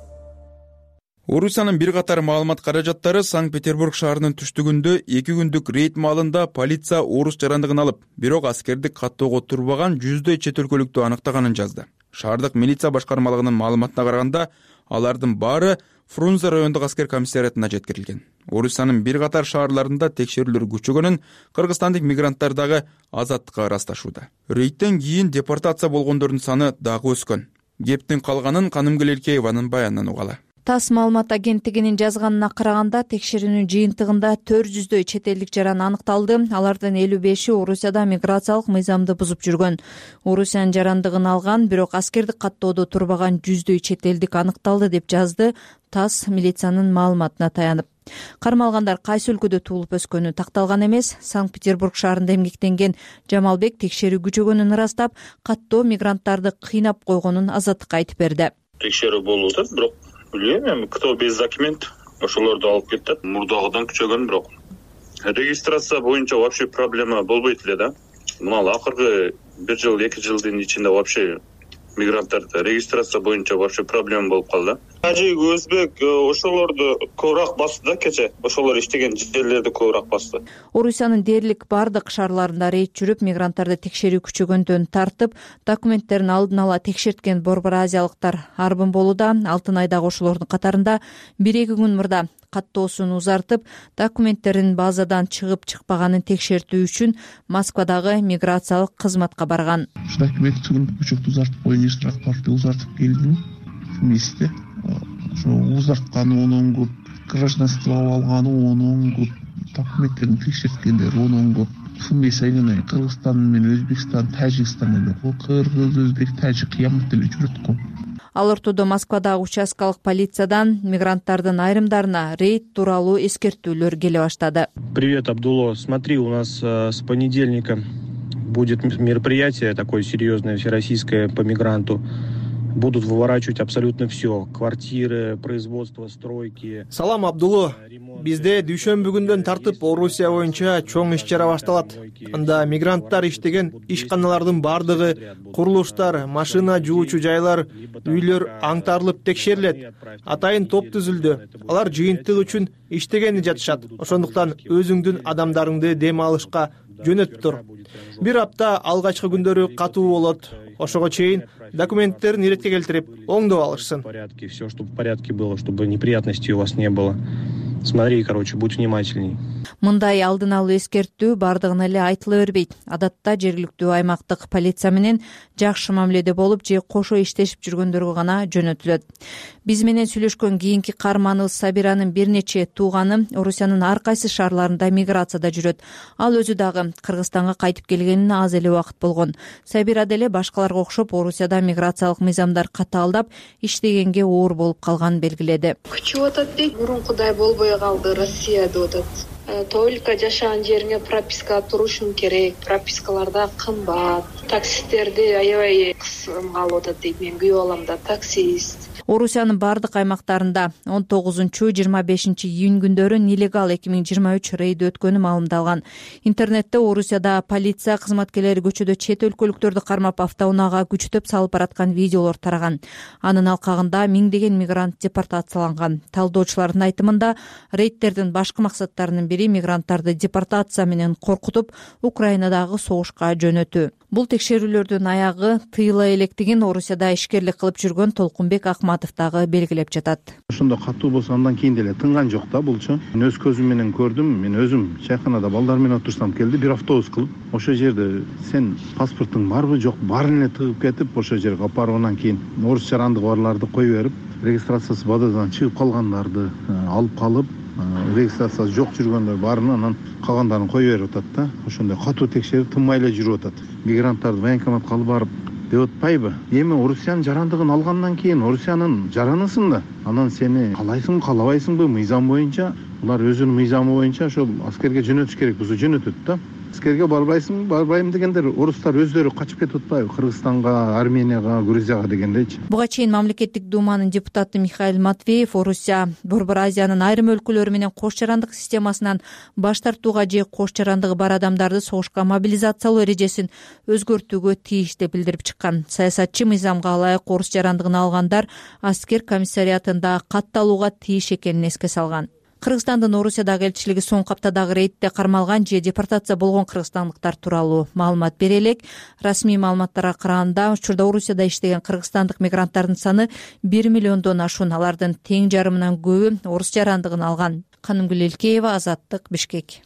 Орусиянын бир катар маалымат каражаттары Санкт-Петербург шаарынын түштүгүндө эки күндүк рейд маалында полиция орус жарандыгын алып, бирок аскердик каттоого турбаган жүздөй чет өлкөлүктү аныктаганын жазды. Шаардык милиция башкармалыгынын маалыматына караганда, алардын баары Фрунзе райондук аскер комиссариатына жеткирилген. Орусиянын бир катар шаарларында текшерүүлөр күчөгөнүн кыргызстандык мигранттар дагы Азаттыкка ырасташууда. Рейдтен кийин депортация болгондордун саны дагы өскөн. Кептин калганын Каным Келелкееванын баянынан угалы. ТАСС маалымат агенттигинин жазганына караганда, текшерүүнүн жыйынтыгында төрт жүздөй чет элдик жаран аныкталды. Алардын элүү беши Орусияда миграциялык мыйзамды бузуп жүргөн. Орусиянын жарандыгын алган, бирок аскердик каттоодо турбаган жүздөй чет элдик аныкталды деп жазды ТАСС милициянын маалыматына таянып. Кармалгандар кайсы өлкөдө туулуп өскөнү такталган эмес. Санкт-Петербург шаарында эмгектенген Жамалбек текшерүү күчөгөнүн ырастап, каттоо мигранттарды кыйнап койгонун Азаттыкка айтып берди. Текшерүү болуп атат, бирок билбейм эми кто без документ ошолорду алып кетет. Мурдагыдан күчөгөн, бирок регистрация боюнча вообще проблема болбойт эле да. Мына акыркы бир жыл, эки жылдын ичинде вообще мигранттарда регистрация боюнча вообще проблема болуп калды. Тажик, өзбек ошолорду көбүрөөк басты да кече. Ошолор иштеген жерлерди көбүрөөк басты. Орусиянын дээрлик бардык шаарларында рейд жүрүп, мигранттарды текшерүү күчөгөндөн тартып, документтерин алдын ала текшерткен Борбор Азиялыктар арбын болууда. Алтын айдагы ошолордун катарында бир-эки күн мурда каттоосун узартып, документтерин базадан чыгып чыкпаганын текшертүү үчүн Москвадагы миграциялык кызматка барган. Документтин күчөктү узартып коюун сурап барып узартып келдим. Вместе ошо узартканы онон көп, гражданство алганы онон көп, документтерин текшерткендер онон көп. Вместе айнай Кыргызстан менен Өзбекстан, Тажикстан эле, Кыргыз, Өзбек, Тажик кыямат эле жүрөт го. Ал ортодо Москвадагы участкалык полициядан мигранттардын айрымдарына рейд тууралуу эскертүүлөр келе баштады. Привет, Абдулло. Смотри, у нас э, с понедельника будет мероприятие такое серьезное, всероссийское по мигранту. будут выворачивать абсолютно все: квартиры, производство, стройки. Салам, Абдулло. Бизде дүйшөмбү күндөн тартып Орусия боюнча чоң иш чара башталат. Анда мигранттар иштеген ишканалардын бардыгы, курулуштар, машина жуучу жайлар, үйлөр аңтарылып текшерилет. Атайын топ түзүлдү. Алар жыйынтык үчүн иштегени жатышат. Ошондуктан өзүңдүн адамдарыңды дем алышка жөнөтүп тур. Бир апта алгачкы күндөрү катуу болот. Ошого чейин документтерин иретке келтирип, оңдоп алышсын. Все, чтобы в порядке было, чтобы неприятностей у вас не было. Смотри, короче, будь внимательней. Мындай алдын алуу эскертүү бардыгына эле айтыла бербейт. Адатта жергиликтүү аймактык полиция менен жакшы мамиледе болуп же кошо иштешип жүргөндөргө гана жөнөтүлөт. Биз менен сүйлөшкөн кийинки каарманыбыз Сабиранын бир нече тууганы Орусиянын ар кайсы шаарларында миграцияда жүрөт. Ал өзү дагы Кыргызстанга кайтып келгенине аз эле убакыт болгон. Сабира деле башкаларга окшоп Орусияда миграциялык мыйзамдар катаалдап, иштегенге оор болуп калганын белгиледи. Күчүп атат дейт, мурункудай болбой калды, Россия деп атат. Только жашаган жериңе прописка турушуң керек. Пропискаларда кымбат. Таксисттерди аябай кысым алып атат дейт. Мен күйөө балам да таксист. Орусиянын бардык аймактарында он тогузунчу жыйырма бешинчи июнь күндөрү нелегал эки миң жыйырма үч рейд өткөнү маалымдалган. Интернетте Орусияда полиция кызматкерлери көчөдө чет өлкөлүктөрдү кармап автоунаага күчтөп салып бараткан видеолор тараган. Анын алкагында миңдеген мигрант депортацияланган. Талдоочулардын айтымында рейдтердин башкы максаттарынын бири мигранттарды депортация менен коркутуп, Украинадагы согушка жөнөтүү. Бул текшерүүлөрдүн аягы тыйыла электигин Орусияда ишкерлик кылып жүргөн Толкунбек Акматов дагы белгилеп жатат. Ошондо катуу болсо андан кийин деле тынган жок да булчу. Мен өз көзүм менен көрдүм. Мен өзүм чайканада балдар менен отурсам келди, бир автобус кылып, ошол жерде сен паспортуң барбы жок, баарын эле тыгып кетип, ошол жерге алып барып анан кийин орус жарандыгы барларды кое берип, регистрациясы бададан чыгып калгандарды алып калып, регистрациясы жок жүргөндөр баарын анан калгандарын кое берип атат да. Ошондой катуу текшерип тынмай эле жүрүп атат. Мигранттарды военкоматка алып барып деп атпайбы? Эми Орусиянын жарандыгын алгандан кийин Орусиянын жаранысың да, анан сени каалайсың, каалабайсыңбы мыйзам боюнча, улар өзүнүн мыйзамы боюнча ошол аскерге жөнөтүш керек болсо жөнөтөт да. Аскерге барбайсың, барбайм дегендер орустар өздөрү качып кетип атпайбы? Кыргызстанга, Арменияга, Грузияга дегендейчи. Буга чейин мамлекеттик думанын депутаты Михаил Матвеев Орусия Борбор Азиянын айрым өлкөлөрү менен кош жарандык системасынан баш тартууга же кош жарандыгы бар адамдарды согушка мобилизациялоо эрежесин өзгөртүүгө тийиш деп билдирип чыккан. Саясатчы мыйзамга ылайык орус жарандыгын алгандар аскер комиссариатында катталууга тийиш экенин эске салган. Кыргызстандын Орусиядагы элчилиги соңку аптадагы рейдте кармалган же депортация болгон кыргызстандыктар тууралуу маалымат бере элек. Расмий маалыматтарга караганда, учурда Орусияда иштеген кыргызстандык мигранттардын саны бир миллиондон ашуун. Алардын тең жарымынан көбү орус жарандыгын алган. Канымгүл Элкеева, Азаттык, Бишкек.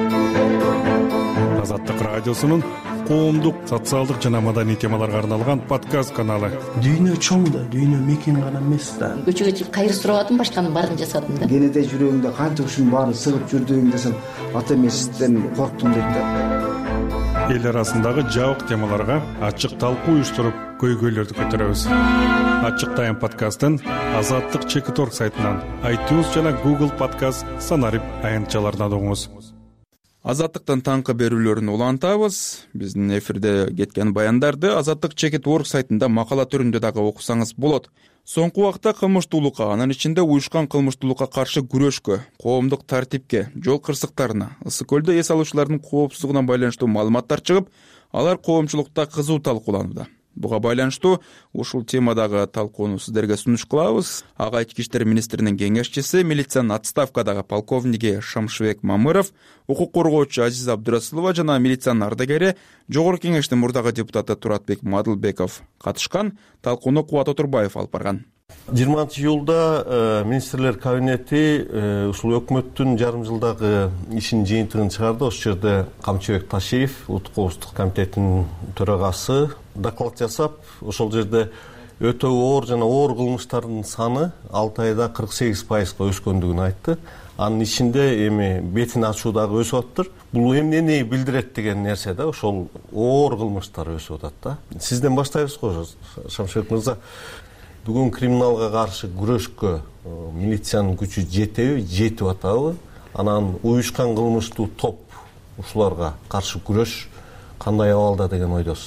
Азаттык радиосунун коомдук, социалдык жана маданий темаларга арналган подкаст каналы. Дүйнө чоң да, дүйнө мекен гана эмес да. Көчөгө чыгып кайыр сурабадым, башканын баарын жасадым да. Кенеде жүрөгүңдө канча ушунун баарын сыгып жүрдүң десем, ата эмесизден корктум дейт да. Эл арасындагы жабык темаларга ачык талкуу уюштуруп, көйгөйлөрдү көтөрөбүз. Ачык тайм подкастын Азаттык чекит точка орг сайтынан, iTunes жана Google подкаст санарип аянтчаларынан угуңуз. Азаттыктын таңкы берүүлөрүн улантабыз. Биздин эфирде кеткен баяндарды Азаттык чекит точка орг сайтында макала түрүндө дагы окусаңыз болот. Соңку убакта кылмыштуулукка, анын ичинде уюшкан кылмыштуулукка каршы күрөшкө, коомдук тартипке, жол кырсыктарына, ысык көлдө эс алуучулардын коопсуздугуна байланыштуу маалыматтар чыгып, алар коомчулукта кызуу талкууланууда. Буга байланыштуу ушул темадагы талкууну сиздерге сунуш кылабыз. Ага ички иштер министринин кеңешчиси, милициянын отставкадагы полковниги Шамшыбек Мамыров, укук коргоочу Азиза Абдурасулова жана милициянын ардагери, жогорку кеңештин мурдагы депутаты Туратбек Мадылбеков катышкан. Талкууну Кубат Отурбаев алып барган. жыйырманчы июлда министрлер кабинети ушул өкмөттүн жарым жылдагы ишинин жыйынтыгын чыгарды. Ошол жерде Камчыбек Ташиев, Улуттук коопсуздук комитетинин төрагасы доклад жасап, ошол жерде өтө оор жана оор кылмыштардын саны алты айда кырк сегиз пайызга өскөндүгүн айтты. Анын ичинде эми бетин ачуу дагы өсүп атыптыр. Бул эмнени билдирет деген нерсе да, ошол оор кылмыштар өсүп атат да. Сизден баштайбыз го, Шамшыбек мырза. Бүгүн криминалга каршы күрөшкө милициянын күчү жетеби, жетип атабы? Анан уюшкан кылмыштуу топ ушуларга каршы күрөш кандай абалда деген ойдосуз?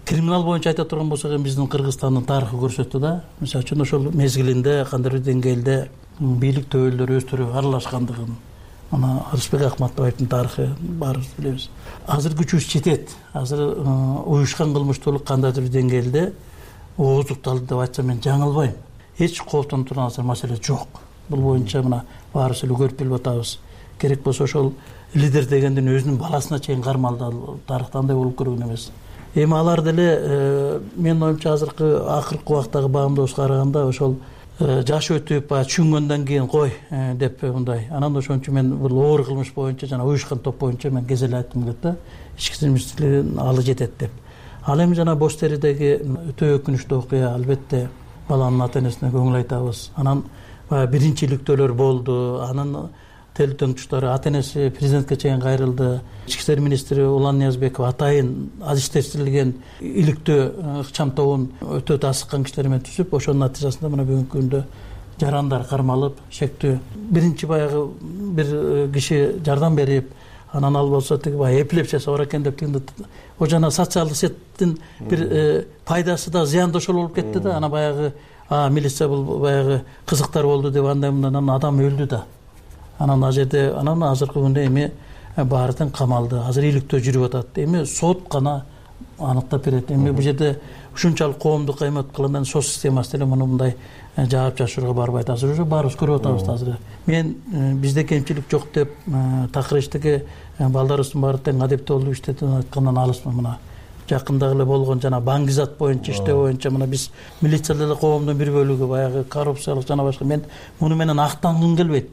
криминал боюнча айта турган болсок эми биздин Кыргызстандын тарыхы көрсөттү да. Мисалы үчүн ошол мезгилинде кандайдыр бир деңгээлде бийлик төбөлдөрү өздөрү аралашкандыгын, ана Арышбек Акматбаевдин тарыхы баарыбыз билебиз. Азыр күчүбүз жетет. Азыр уюшкан кылмыштуулук кандайдыр бир деңгээлде ооздукталды деп айтсам мен жаңылбайм. Эч кооптонуп турган азыр маселе жок. Бул боюнча мына баарыбыз эле көрүп билип атабыз. Керек болсо ошол лидер дегендин өзүнүн баласына чейин кармалды. Тарыхта андай болуп көргөн эмес. Эми алар деле менин оюмча азыркы акыркы убактагы баамдоосуга караганда ошол жаш өтүп баягы түшүнгөндөн кийин кой деп мындай. Анан ошон үчүн мен бул оор кылмыш боюнча жана уюшкан топ боюнча мен кезеле айткым келет да. Ички иштер министрлигинин алы жетет деп. Ал эми жана бош теридеги өтө өкүнүчтүү окуя, албетте баланын ата энесине көңүл айтабыз. Анан баягы биринчи иликтөөлөр болду. Анын тел тыңчтары ата энеси президентке чейин кайрылды. Ички иштер министри Улан Ниязбеков атайын адистештирилген иликтөө ыкчам тобун өтө тасыккан кишилер менен түзүп, ошонун натыйжасында мына бүгүнкү күндө жарандар кармалып, шектүү биринчи баягы бир киши жардам берип, анан ал болсо тиги баягы эпилепсиясы бар экен деп тигинде о жана социалдык сеттин бир пайдасы да зыянды ошол болуп кетти да. Ана баягы а милиция бул баягы кызыктар болду деп андай мындан адам өлдү да. Анан ал жерде анан азыркы күндө эми баардыгын камалды. Азыр иликтөө жүрүп атат. Эми сот гана аныктап берет. Эми бул жерде ушунчалык коомду каймат кылгандан сот системасы деле муну мындай жаап жашырууга барбайт. Азыр уже баарыбыз көрүп атабыз азыр. Мен бизде кемчилик жок деп такыр иштеги балдарыбыздын баары тең адептүү болуп иштеди айткандан алысмын. Мына жакында эле болгон жана баңгизат боюнча иштөө боюнча мына биз милиция деле коомдун бир бөлүгү баягы коррупциялык жана башка. Мен муну менен актангым келбейт.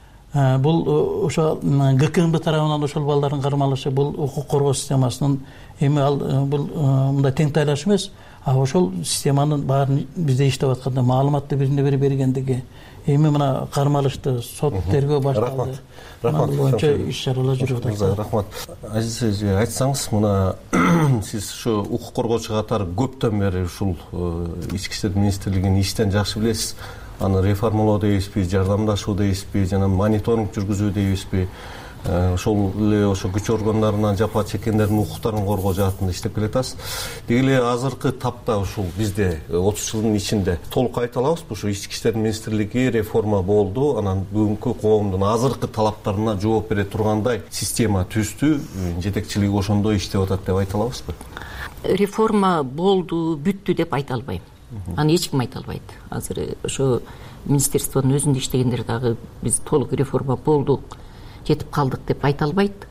Бул ошо ГКМБ тарабынан ошол балдардын кармалышы бул укук коргоо системасынын эми ал бул мындай тең тайлаш эмес, а ошол системанын баарын бизде иштеп атканда маалыматты биринде бири бергендиги эми мына кармалышты сот тергөө башталды. Рахмат. Бул боюнча иш чаралар жүрүп атат. Рахмат. Азиз эже, айтсаңыз, мына сиз ушу укук коргоочу катары көптөн бери ушул ички иштер министрлигинин иштен жакшы билесиз. Аны реформалоо дейбизби, жардамдашуу дейбизби, жана мониторинг жүргүзүү дейбизби, ошол эле ошо күч органдарынан жапа чеккендердин укуктарын коргоо жаатында иштеп келатасыз. Деги эле азыркы тапта ушул бизде отуз жылдын ичинде толук айта алабызбы, ушу ички иштер министрлиги реформа болду, анан бүгүнкү коомдун азыркы талаптарына жооп бере тургандай система түздү, жетекчилиги ошондой иштеп атат деп айта алабызбы? Реформа болду, бүттү деп айта албайм. Аны эч ким айта албайт. Азыр ошо министерствонун өзүндө иштегендер дагы биз толук реформа болдук, жетип калдык деп айта албайт.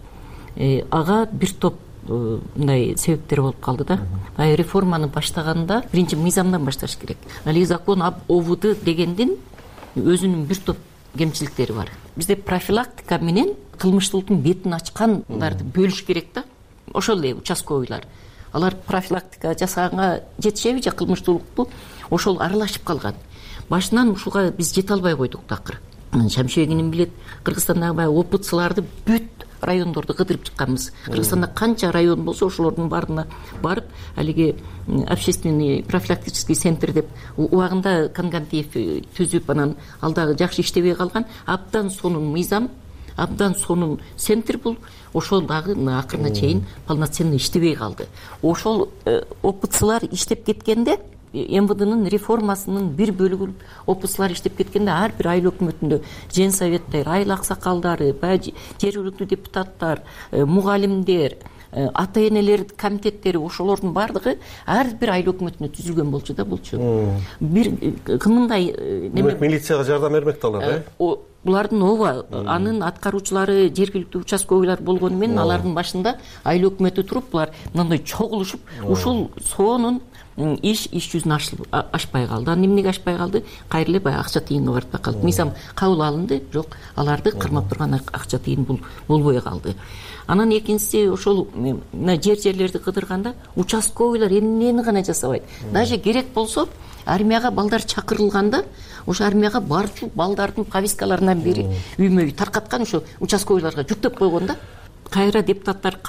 Ага бир топ мындай себептер болуп калды да. Ай реформаны баштаганда биринчи мыйзамдан башташ керек. Ал закон об ОВД дегендин өзүнүн бир топ кемчиликтери бар. Бизде профилактика менен кылмыштуулуктун бетин ачкандарды бөлүш керек да. Ошол эле участковыйлар. Алар профилактика жасаганга жетишеби же кылмыштуулукту ошол аралашып калган. Башынан ушуга биз жете албай койдук такыр. Шамшебегинин билет, Кыргызстандагы баягы опытсыларды бүт райондорду кыдырып чыкканбыз. Кыргызстанда канча район болсо ошолордун баарына барып, алиги общественный профилактический центр деп убагында Кангантиев түзүп, анан ал дагы жакшы иштебей калган. Абдан сонун мыйзам, абдан сонун центр бул. Ошол дагы акырына чейин полноценно иштебей калды. Ошол опытсылар иштеп кеткенде, МВДнын реформасынын бир бөлүгү опытсылар иштеп кеткенде, ар бир айыл өкмөтүндө жен советтер, айыл аксакалдары, жергиликтүү депутаттар, мугалимдер, ата энелер комитеттери, ошолордун баардыгы ар бир айыл өкмөтүнө түзүлгөн болчу да болчу. Бир кымындай неме милицияга жардам бермекти алар, э? Булардын ооба, анын аткаруучулары жергиликтүү участковыйлар болгону менен алардын башында айыл өкмөтү туруп, булар мындай чогулушуп, ушул сонун иш иш жүзүнө ашпай калды. Анан эмнеге ашпай калды? Кайра эле баягы акча тыйынга барып калды. Мыйзам кабыл алынды, жок, аларды кырмап турган акча тыйын болбой калды. Анан экинчиси, ошол мына жер-жерлерди кыдырганда участковыйлар эмнени гана жасабайт. Даже керек болсо армияга балдар чакырылганда, ошо армияга барчу балдардын повесткаларынан бери үймө үй таркаткан ошо участковыйларга жүктөп койгон да. Кайра депутаттар карап,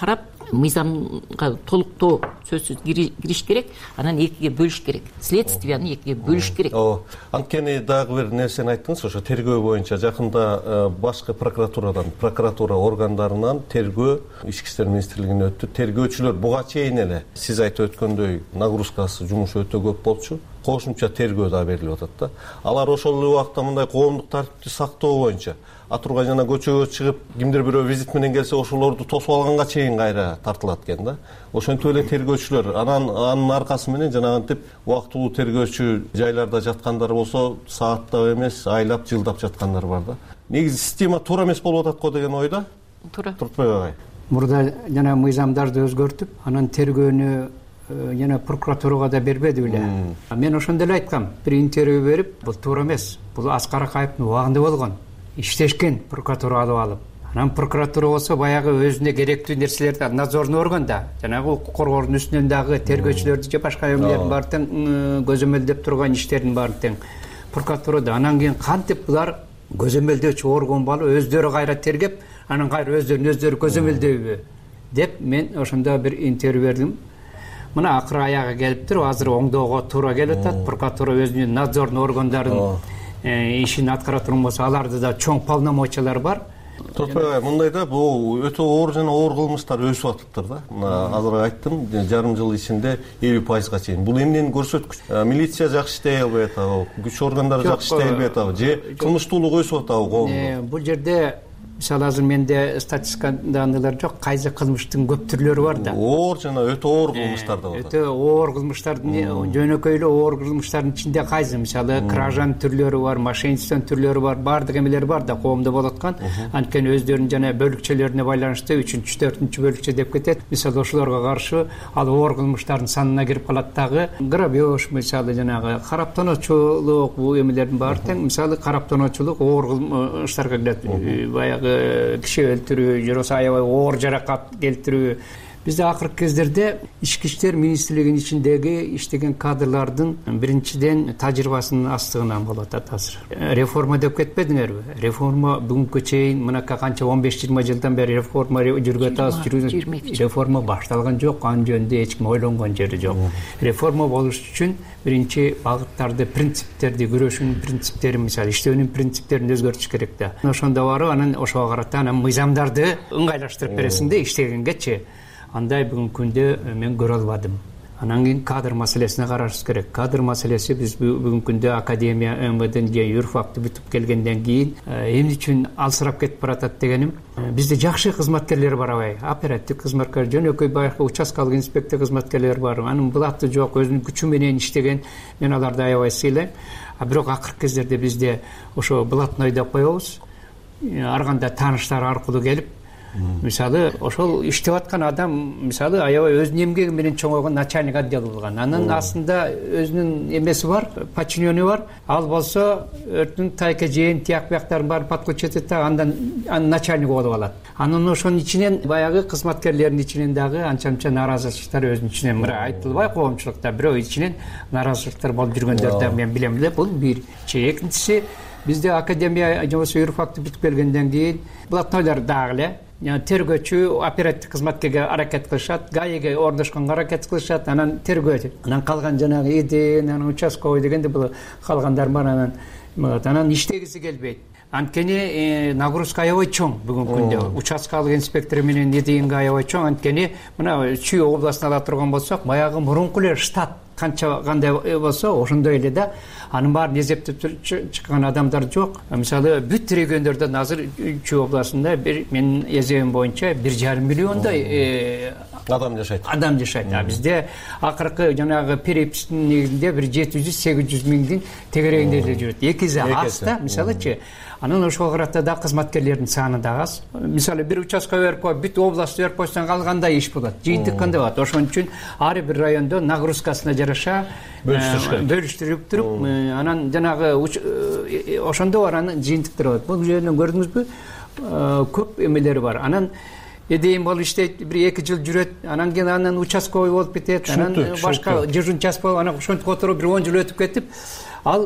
мыйзамга толуктоо сөзсүз кириш керек, анан экиге бөлүш керек, следствияны экиге бөлүш керек. ооба, анткени дагы бир нерсени айттыңыз, ошо тергөө боюнча жакында башкы прокуратурадан, прокуратура органдарынан тергөө ички иштер министрлигине өттү. Тергөөчүлөр буга чейин эле сиз айтып өткөндөй нагрузкасы, жумушу өтө көп болчу. Кошумча тергөө да берилип атат да. Алар ошол эле убакта мындай коомдук тартипти сактоо боюнча атурга жана көчөгө чыгып, кимдир бирөө визит менен келсе, ошолорду тосуп алганга чейин кайра тартылат экен да. Ошентип эле тергөөчүлөр, анан анын аркасы менен жанагынтип убактылуу тергөөчү жайларда жаткандар болсо, сааттап эмес, айлап, жылдап жаткандар бар да. Негизи система туура эмес болуп атат го деген ойда. Туура. Туртбек агай. Мурда жана мыйзамдарды өзгөртүп, анан тергөөнү жана прокуратурага да бербеди беле. Мен ошондо эле айткам, бир интервью берип, бул туура эмес. Бул Аскар Акаевдин убагында болгон. Иштешкен прокуратура алып алып. Анан прокуратура болсо баягы өзүнө керектүү нерселерди надзорный органда, жанагы укук коргоонун үстүнөн дагы тергөөчүлөрдү же башка эмелердин баардын көзөмөлдөп турган иштердин баарын тең прокуратурада. Анан кийин кантип булар көзөмөлдөөчү орган болуп, өздөрү кайра тергеп, анан кайра өздөрүн өздөрү көзөмөлдөйбү деп мен ошондо бир интервью бердим. Мына акыры аягы келиптир, азыр оңдоого туура келип атат. Прокуратура өзүнүн надзорный органдарын ишин аткара турган болсо, аларда да чоң полномочиялар бар. Туртбек, мындай да, бул өтө оор жана оор кылмыштар өсүп атыптыр да. Мына азыр айттым, жарым жыл ичинде элүү пайызга чейин. Бул эмненин көрсөткүч? Милиция жакшы иштей албай атабы, күч органдары жакшы иштей албай атабы, же кылмыштуулук өсүп атабы коомдо? Бул жерде мисалы азыр менде статистика данныйлар жок, кайсы кылмыштын көп түрлөрү бар да. Оор жана өтө оор кылмыштар да бар. Өтө оор кылмыштардын жөнөкөй эле оор кылмыштардын ичинде кайсы? Мисалы кражанын түрлөрү бар, мошенничествонун түрлөрү бар, баардык эмелер бар да коомдо болуп аткан. Анткени өздөрүнүн жана бөлүкчөлөрүнө байланыштуу үчүнчү, төртүнчү бөлүкчө деп кетет. Мисалы ошолорго каршы ал оор кылмыштардын санына кирип калат дагы. Грабеж, мисалы жанагы караптоочулук, бул эмелердин баары тең. Мисалы караптоочулук оор кылмыштарга кирет. Баягы киши өлтүрүү, же болбосо аябай оор жаракат келтирүү. Бизде акыркы кездерде ички иштер министрлигинин ичиндеги иштеген кадрлардын биринчиден тажрыйбасынын астыгынан болуп атат азыр. Реформа деп кетпедиңерби? Реформа бүгүнкү чейин мынакка канча он беш жыйырма жылдан бери реформа жүргүп атабыз, жүргүзүп. Реформа башталган жок, анын жөнүндө эч ким ойлонгон жери жок. Реформа болуш үчүн биринчи багыттарды, принциптерди, күрөшүүнүн принциптерин, мисалы иштөөнүн принциптерин өзгөртүш керек да. Ошондо барып, анан ошого карата анан мыйзамдарды ыңгайлаштырып бересиң да иштегенгечи. Андай бүгүнкү күндө мен көрө албадым. Анан кийин кадр маселесине карашыбыз керек. Кадр маселеси биз бүгүнкү күндө академия МВДн же юрфакты бүтүп келгенден кийин эмне үчүн алсырап кетип баратат дегеним, бизде жакшы кызматкерлер бар абай. Оперативдик кызматкер, жөнөкөй баягы участкалык инспектор кызматкерлер бар. Анын булаты жок, өзүнүн күчү менен иштеген, мен аларды аябай сыйлайм. А бирок акыркы кездерде бизде ошо блатной деп коебуз. Ар кандай тааныштар аркылуу келип, мисалы ошол иштеп аткан адам мисалы аябай өзүнүн эмгеги менен чоңойгон начальник отдел болгон. Анын астында өзүнүн эмеси бар, подчиненный бар. Ал болсо өртүн тайка жээн тияк бияктарын баарын подключить этет, андан анын начальниги болуп алат. Анын ошонун ичинен баягы кызматкерлердин ичинен дагы анча-мынча нааразычылыктар өзүнүн ичинен мына айтылбай коомчулукта бирөө ичинен нааразычылыктар болуп жүргөндөрдү да мен билем эле. Бул бир. Экинчиси, бизде академия же болбосо юрфакты бүтүп келгенден кийин блатнойлор дагы эле тергөөчү, оперативдик кызматкерге аракет кылышат, гаиге орношконго аракет кылышат, анан тергөөчү. Анан калган жанагы эден, анан участковый дегенде бул калгандар бар, анан анан иштегиси келбейт. Анткени нагрузка аябай чоң бүгүнкү күндө. Участкалык инспектор менен эденге аябай чоң. Анткени мына Чүй областын ала турган болсок, баягы мурунку эле штат канча кандай болсо ошондой эле да. Анын баарын эзептеп чыккан адамдар жок. Мисалы бүт региондордон азыр Чүй областында бир менин эзебим боюнча бир жарым миллиондой адам жашайт. Адам жашайт. А бизде акыркы жанагы перепистин негизинде бир жети жүз сегиз жүз миңдин тегерегинде эле жүрөт. эки эсе аз да, мисалычы. Анан ошого карата да кызматкерлердин саны да аз. Мисалы бир участка берип коюп, бүт област берип койсоң калгандай иш болот. Жыйынтык кандай болот? Ошон үчүн ар бир райондо нагрузкасына жараша бөлүштүрүп туруп, анан жанагы ошондо бар анын жыйынтыктары болот. Бул жерден көрдүңүзбү? Көп эмелери бар. Анан эдейин болуп иштейт, бир эки жыл жүрөт, анан кийин анан участковый болуп кетет, анан башка жыжын час болуп, анан ошентип отуруп бир он жыл өтүп кетип, ал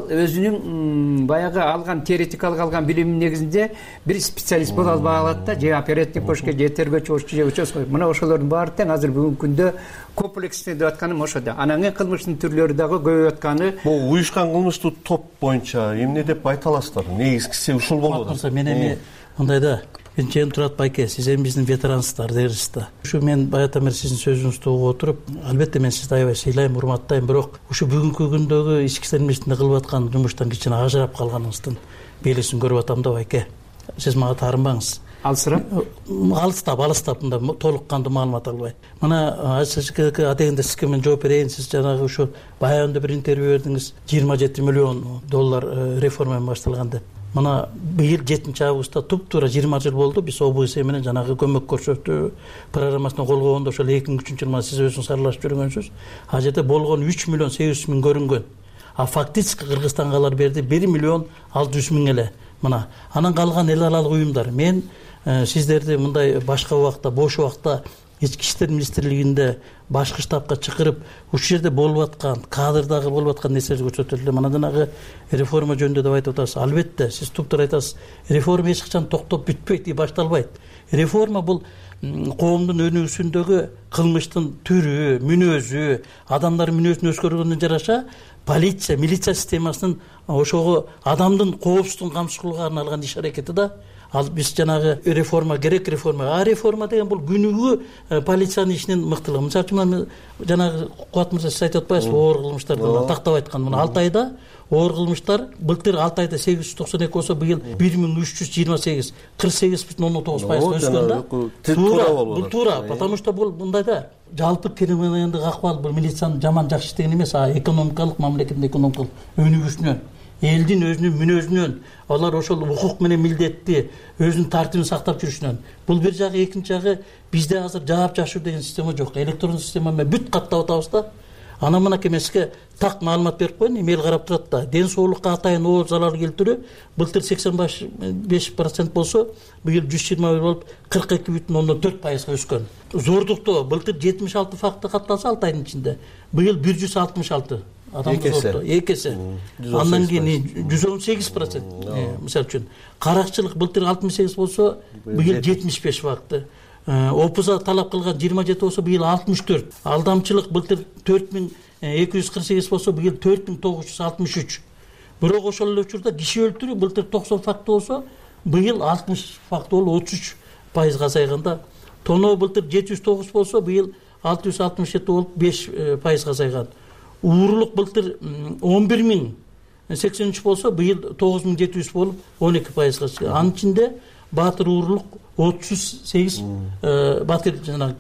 өзүнүн баягы алган теоретикалык алган билиминин негизинде бир специалист боло албай калат да, же оперативник болуш керек, же тергөөчү болуш керек, же участковый. Мына ошолордун баары тең азыр бүгүнкү күндө комплексный деп атканым ошо да. Анан кийин кылмыштын түрлөрү дагы көбөйүп атканы. Бул уюшкан кылмыштуу топ боюнча эмне деп айта аласыздар? Негизгиси ушул болот. Мен эми мындай да, Энчен Турат байке, сиз эми биздин ветерансыздар, дерсиз да. Ушу мен баягы бери сиздин сөзүңүздү угуп отуруп, албетте мен сизди аябай сыйлайм, урматтайм, бирок ушу бүгүнкү күндөгү ички иштер министрлигинде кылып аткан жумуштан кичине ажырап калганыңыздын белгисин көрүп атам да байке. Сиз мага таарынбаңыз. Алысыраак? Алыстап, алыстап, мында толук кандуу маалымат албай. Мына адегенде сизге мен жооп берейин. Сиз жанагы ушу баягында бир интервью бердиңиз, жыйырма жети миллион доллар реформа башталган деп. Мына быйыл жетинчи августта туп-туура жыйырма жыл болду биз ОБС менен жанагы көмөк көрсөтүү программасына кол койгондо ошол эки миң үчүнчү жылы сиз өзүңүз аралашып жүргөнсүз. Ал жерде болгон үч миллион сегиз жүз миң көрүнгөн. А фактически Кыргызстанга алар берди бир миллион алты жүз миң эле. Мына анан калган эл аралык уюмдар. Мен сиздерди мындай башка убакта, бош убакта ички иштер министрлигинде башкы штабка чакырып, ушул жерде болуп аткан, кадрдагы болуп аткан нерселерди көрсөтөлү. Мына жанагы реформа жөнүндө деп айтып атасыз. Албетте, сиз туптуура айтасыз. Реформа эч качан токтоп бүтпөйт, башталбайт. Реформа бул коомдун өнүгүүсүндөгү кылмыштын түрү, мүнөзү, адамдардын мүнөзүн өзгөргөнүнө жараша полиция, милиция системасынын ошого адамдын коопсуздугун камсыз кылууга арналган иш аракети да. Ал биз жанагы реформа керек, реформа. А реформа деген бул күнүгү полициянын ишинин мыктылыгы. Мисалы үчүн жанагы Кубат мырза сиз айтып атпайсызбы, оор кылмыштарды тактап айткан. Мына алты айда оор кылмыштар былтыр алты айда сегиз жүз токсон эки болсо, быйыл бир миң үч жүз жыйырма сегиз, кырк сегиз бүтүн ондон тогуз пайызга өскөн да. Туура, бул туура, потому что бул мындай да. Жалпы криминалдык акыбал бул милициянын жаман жакшы иштеген эмес, а экономикалык, мамлекеттин экономикалык өнүгүшүнөн, элдин өзүнүн мүнөзүнөн, алар ошол укук менен милдетти өзүнүн тартибин сактап жүрүшүнөн. Бул бир жагы, экинчи жагы бизде азыр жаап жашуу деген система жок. Электрондук система менен бүт каттап атабыз да. Анан мынакей мен сизге так маалымат берип коеюн, эмел карап турат да. Ден соолукка атайын оор залал келтирүү былтыр сексен беш процент болсо, быйыл жүз жыйырма бир болуп кырк эки бүтүн ондон төрт пайызга өскөн. Зордуктоо былтыр жетимиш алты факты катталса алты айдын ичинде, быйыл бир жүз алтымыш алты адам зордуктоо, эки эсе. Андан кийин жүз он сегиз процент. Мисалы үчүн каракчылык былтыр алтымыш сегиз болсо, быйыл жетимиш беш факты. Опуза талап кылган жыйырма жети болсо, быйыл алтымыш төрт. Алдамчылык былтыр төрт миң эки жүз кырк сегиз болсо, быйыл төрт миң тогуз жүз алтымыш үч. Бирок ошол эле учурда киши өлтүрүү былтыр токсон факты болсо, быйыл алтымыш факты болуп отуз үч пайызга азайганда. Тоноо былтыр жети жүз тогуз болсо, быйыл алты жүз алтымыш жети болуп беш пайызга азайган. Уурулук былтыр он бир миң сексен үч болсо, быйыл тогуз миң жети жүз болуп он эки пайызга чыкты. Анын ичинде баатыр уурулук отуз сегиз, баатыр жана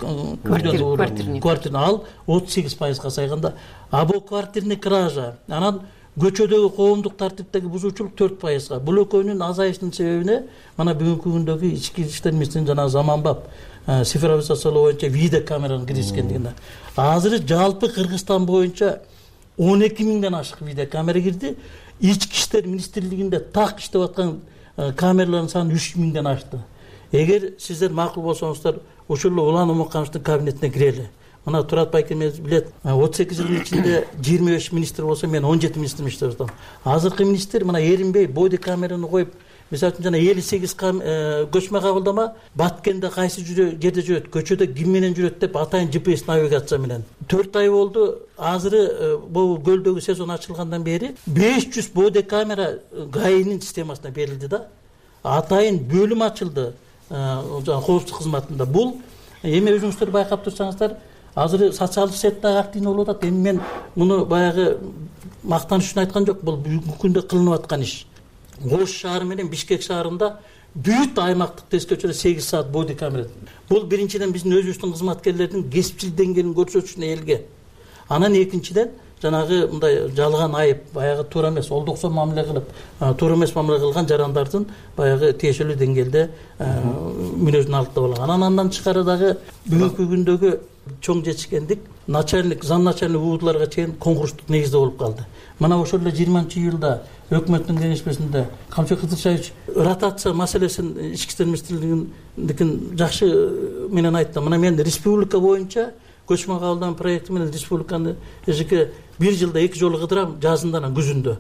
квартирный ал отуз сегиз пайызга азайганда, а бул квартирный кража, анан көчөдөгү коомдук тартиптеги бузуучулук төрт пайызга. Бул экөөнүн азайышынын себебине мына бүгүнкү күндөгү ички иштер министринин жана заманбап цифровизациялоо боюнча видео камеранын киргизгендигине. Азыр жалпы Кыргызстан боюнча он эки миңден ашык видео камера кирди. Ички иштер министрлигинде так иштеп аткан камералардын саны үч миңден ашты. Эгер сиздер макул болсоңуздар, ушул Улан Умакановдун кабинетине кирели. Мына Турат байке билет, отуз эки жылдын ичинде жыйырма беш министр болсо, мен он жети министр иштеп атам. Азыркы министр мына эринбей боди камераны коюп, мисалы үчүн жана элүү сегиз көчмө кабылдама Баткенде кайсы жерде жүрөт, көчөдө ким менен жүрөт деп атайын джи пи эс навигация менен. төрт ай болду. Азыры бул көлдөгү сезон ачылгандан бери беш жүз боди камера ГАИнин системасына берилди да. Атайын бөлүм ачылды коопсуздук кызматында. Бул эми өзүңүздөр байкап турсаңыздар, азыр социалдык сетте активный болуп атат. Эми мен муну баягы мактаныш үчүн айткан жок, бул бүгүнкү күндө кылынып аткан иш. Ош шаары менен Бишкек шаарында бүт аймактык тескөөчүлөр сегиз саат боди камера. Бул биринчиден биздин өзүбүздүн кызматкерлердин кесипчилик деңгээлин көрсөтүшүнө элге. Анан экинчиден жанагы мындай жалган айып, баягы туура эмес, олдуксо мамиле кылып, туура эмес мамиле кылган жарандардын баягы тиешелүү деңгээлде мүнөзүн алыктап алган. Анан андан тышкары дагы бүгүнкү күндөгү чоң жетишкендик начальник, зам начальник убудларга чейин конкурстук негизде болуп калды. Мына ошол эле жыйырманчы июлда өкмөттүн кеңешмесинде Камчы Кыдыршаевич ротация маселесин ички иштер министрлигиндикин жакшы менен айтты. Мына мен республика боюнча көчмө кабылдама проекти менен республиканы эжеке бир жылда эки жолу кыдырам, жазында анан күзүндө.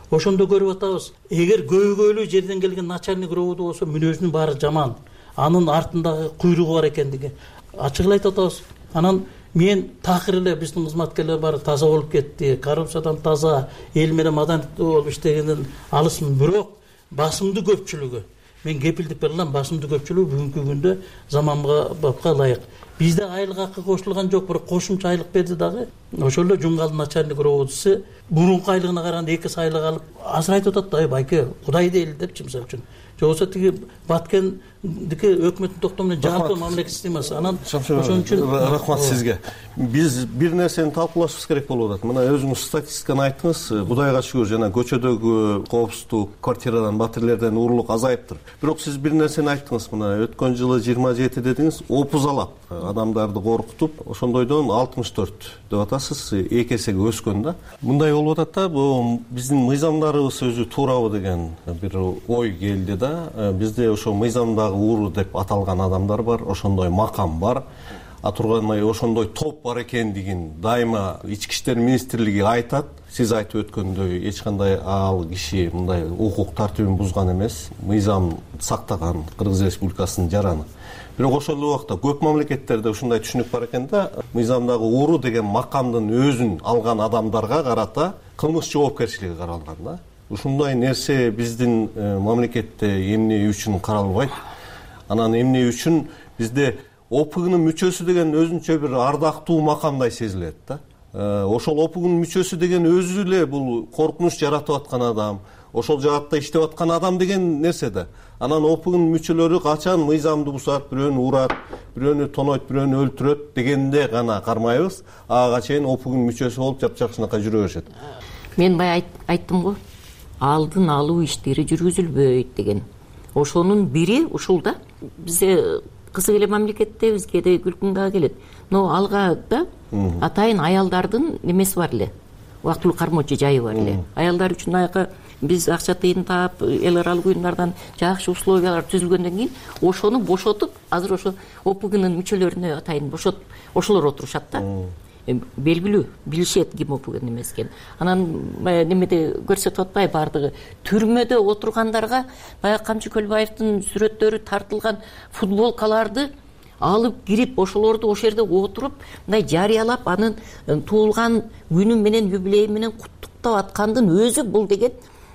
ошондо көрүп атабыз. Эгер көйгөйлүү жерден келген начальник роводу болсо мүнөзүнүн баары жаман, анын артындагы куйругу бар экендиги ачык эле айтып атабыз. Анан мен такыр эле биздин кызматкерлер баары таза болуп кетти, коррупциядан таза, эл менен маданияттуу болуп иштегенден алысмын. Бирок басымдуу көпчүлүгү, мен кепилдик бере алам, басымдуу көпчүлүгү бүгүнкү күндө заманга бапка ылайык. Бизде айлык акы кошулган жок, бирок кошумча айлык берди дагы. Ошол эле Жумгалдын начальник роводусу мурунку айлыгына караганда эки эсе айлык алып азыр айтып атат да, ай байке, Кудай дейли депчи мисалы үчүн. Же болбосо тиги Баткендики өкмөттүн токтому менен жалпы мамлекет системасы. Анан ошон үчүн рахмат сизге. Биз бир нерсени талкуулашыбыз керек болуп атат. Мына өзүңүз статистиканы айттыңыз. Кудайга шүгүр, жана көчөдөгү коопсуздук, квартирадан, батирлерден уурулук азайыптыр. Бирок сиз бир нерсени айттыңыз. Мына өткөн жылы жыйырма жети дедиңиз, опузалап адамдарды коркутуп, ошондойдон алтымыш төрт деп атасыз, эки эсеге өскөн да. Мындай болуп атат да, бул биздин мыйзамдарыбыз өзү туурабы деген бир ой келди да. Бизде ошо мыйзамдагы ууру деп аталган адамдар бар, ошондой макам бар. А тургандай ошондой топ бар экендигин дайыма ички иштер министрлиги айтат. Сиз айтып өткөндөй эч кандай ал киши мындай укук тартибин бузган эмес, мыйзам сактаган Кыргыз Республикасынын жараны. Бирок ошол эле убакта көп мамлекеттерде ушундай түшүнүк бар экен да, мыйзамдагы ууру деген макамдын өзүн алган адамдарга карата кылмыш жоопкерчилиги каралган да. Ушундай нерсе биздин мамлекетте эмне үчүн каралбайт? Анан эмне үчүн бизде ОПГнын мүчөсү деген өзүнчө бир ардактуу макамдай сезилет да. Ошол ОПГнын мүчөсү деген өзү эле бул коркунуч жаратып аткан адам, ошол жаатта иштеп аткан адам деген нерсе да. Анан ОПГнын мүчөлөрү качан мыйзамды бузат, бирөөнү урат, бирөөнү тонойт, бирөөнү өлтүрөт дегенде гана кармайбыз. Ага чейин ОПГнын мүчөсү болуп жапжакшынакай жүрө беришет. Мен бай айттым го, алдын алуу иштери жүргүзүлбөйт деген. Ошонун бири ушул да. Бизде кызык эле мамлекетте кээде күлкүң дагы келет. Но алга да атайын аялдардын немеси бар эле. Убактылуу кармоочу жайы бар эле. Аялдар үчүн аяка биз акча тыйын таап, эл аралык уюмдардан жакшы условиялар түзүлгөндөн кийин ошону бошотуп, азыр ошо ОПГнын мүчөлөрүнө атайын бошотуп, ошолор отурушат да. Белгилүү, билишет ким ОПГнын эмес экенин. Анан баягы немеде көрсөтүп атпайбы бардыгы түрмөдө отургандарга баягы Камчы Көлбаевдин сүрөттөрү тартылган футболкаларды алып кирип, ошолорду ошол жерде отуруп, мындай жарыялап, анын туулган күнү менен, юбилейи менен куттуктап аткандын өзү бул деген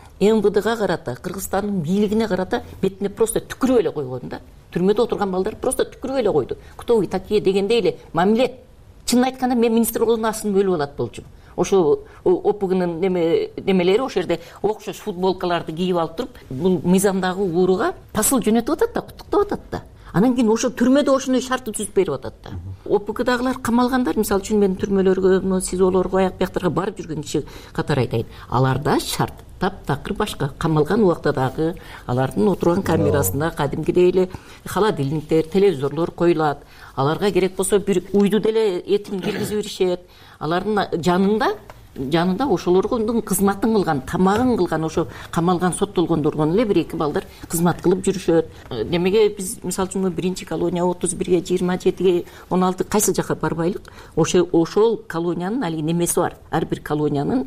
МВДга карата, Кыргызстандын бийлигине карата бетине просто түкүрүп эле койгон да. Түрмөдө отурган балдар просто түкүрүп эле койду. Кто вы такие дегендей эле мамиле. Чынын айтканда мен министр болгондон астын бөлүп алат болчумун. Ошо ОПГнын немелери ошол жерде окшош футболкаларды кийип алып туруп, бул мыйзамдагы ууруга посыл жөнөтүп атат да, куттуктап атат да. Анан кийин ошо түрмөдө ошондой шартты түзүп берип атат да. ОПГдагылар камалгандар, мисалы үчүн мен түрмөлөргө, СИЗОлорго, аяк бияктарга барып жүргөн киши катары айтайын. Аларда шарт таптакыр башка. Камалган убактадагы алардын отурган камерасында кадимгидей эле холодильниктер, телевизорлор коюлат. Аларга керек болсо бир уйду деле этин киргизип беришет. Алардын жанында жанында ошолордун кызматын кылган, тамагын кылган, ошо камалган, соттолгондордон эле бир эки балдар кызмат кылып жүрүшөт. Немеге биз мисалы үчүн биринчи колония отуз бирге, жыйырма жетиге, он алты кайсы жака барбайлык? Ошо ошол колониянын алиги немеси бар. Ар бир колониянын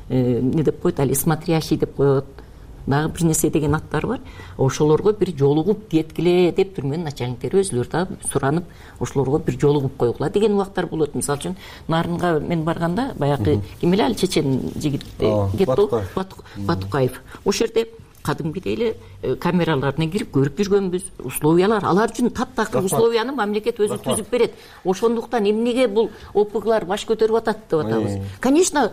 не деп коет, али смотрящий деп коет. Дагы бир нерсе деген аттар бар. Ошолорго бир жолугуп кеткиле деп түрмөнүн начальниктери өзүлөрү да суранып, ошолорго бир жолугуп койгула деген убактар болот. Мисалы үчүн Нарынга мен барганда баягы ким эле ал чечен жигит кетти, Батукаев. Ошол жерде кадимгидей эле камераларына кирип көрүп жүргөнбүз. Условиялар алар үчүн таптакыр условияны мамлекет өзү түзүп берет. Ошондуктан эмнеге бул ОПГлар баш көтөрүп атат деп атабыз. Конечно,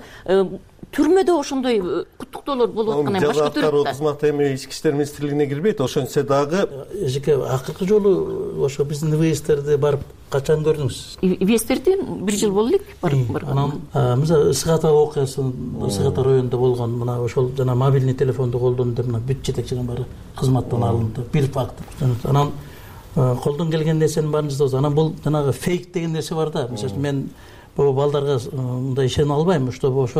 түрмөдө ошондой куттуктоолор болуп аткан эми баш көтөрөт да. Кызматы эми ички иштер министрлигине кирбейт, ошончо дагы эжеке акыркы жолу ошо биздин ИВСтерди барып качан көрдүңүз? ИВСтерди бир жыл болду элек барып барган. Анан мисалы Ысык Ата окуясы Ысык Ата районунда болгон, мына ошол жана мобильный телефонду колдонду деп мына бүт жетекчиден баары кызматтан алынды. Бир факт. Анан колдон келген нерсенин баарын жасабыз. Анан бул жанагы фейк деген нерсе бар да. Мисалы мен бул балдарга мындай ишене албайм, чтобы ошон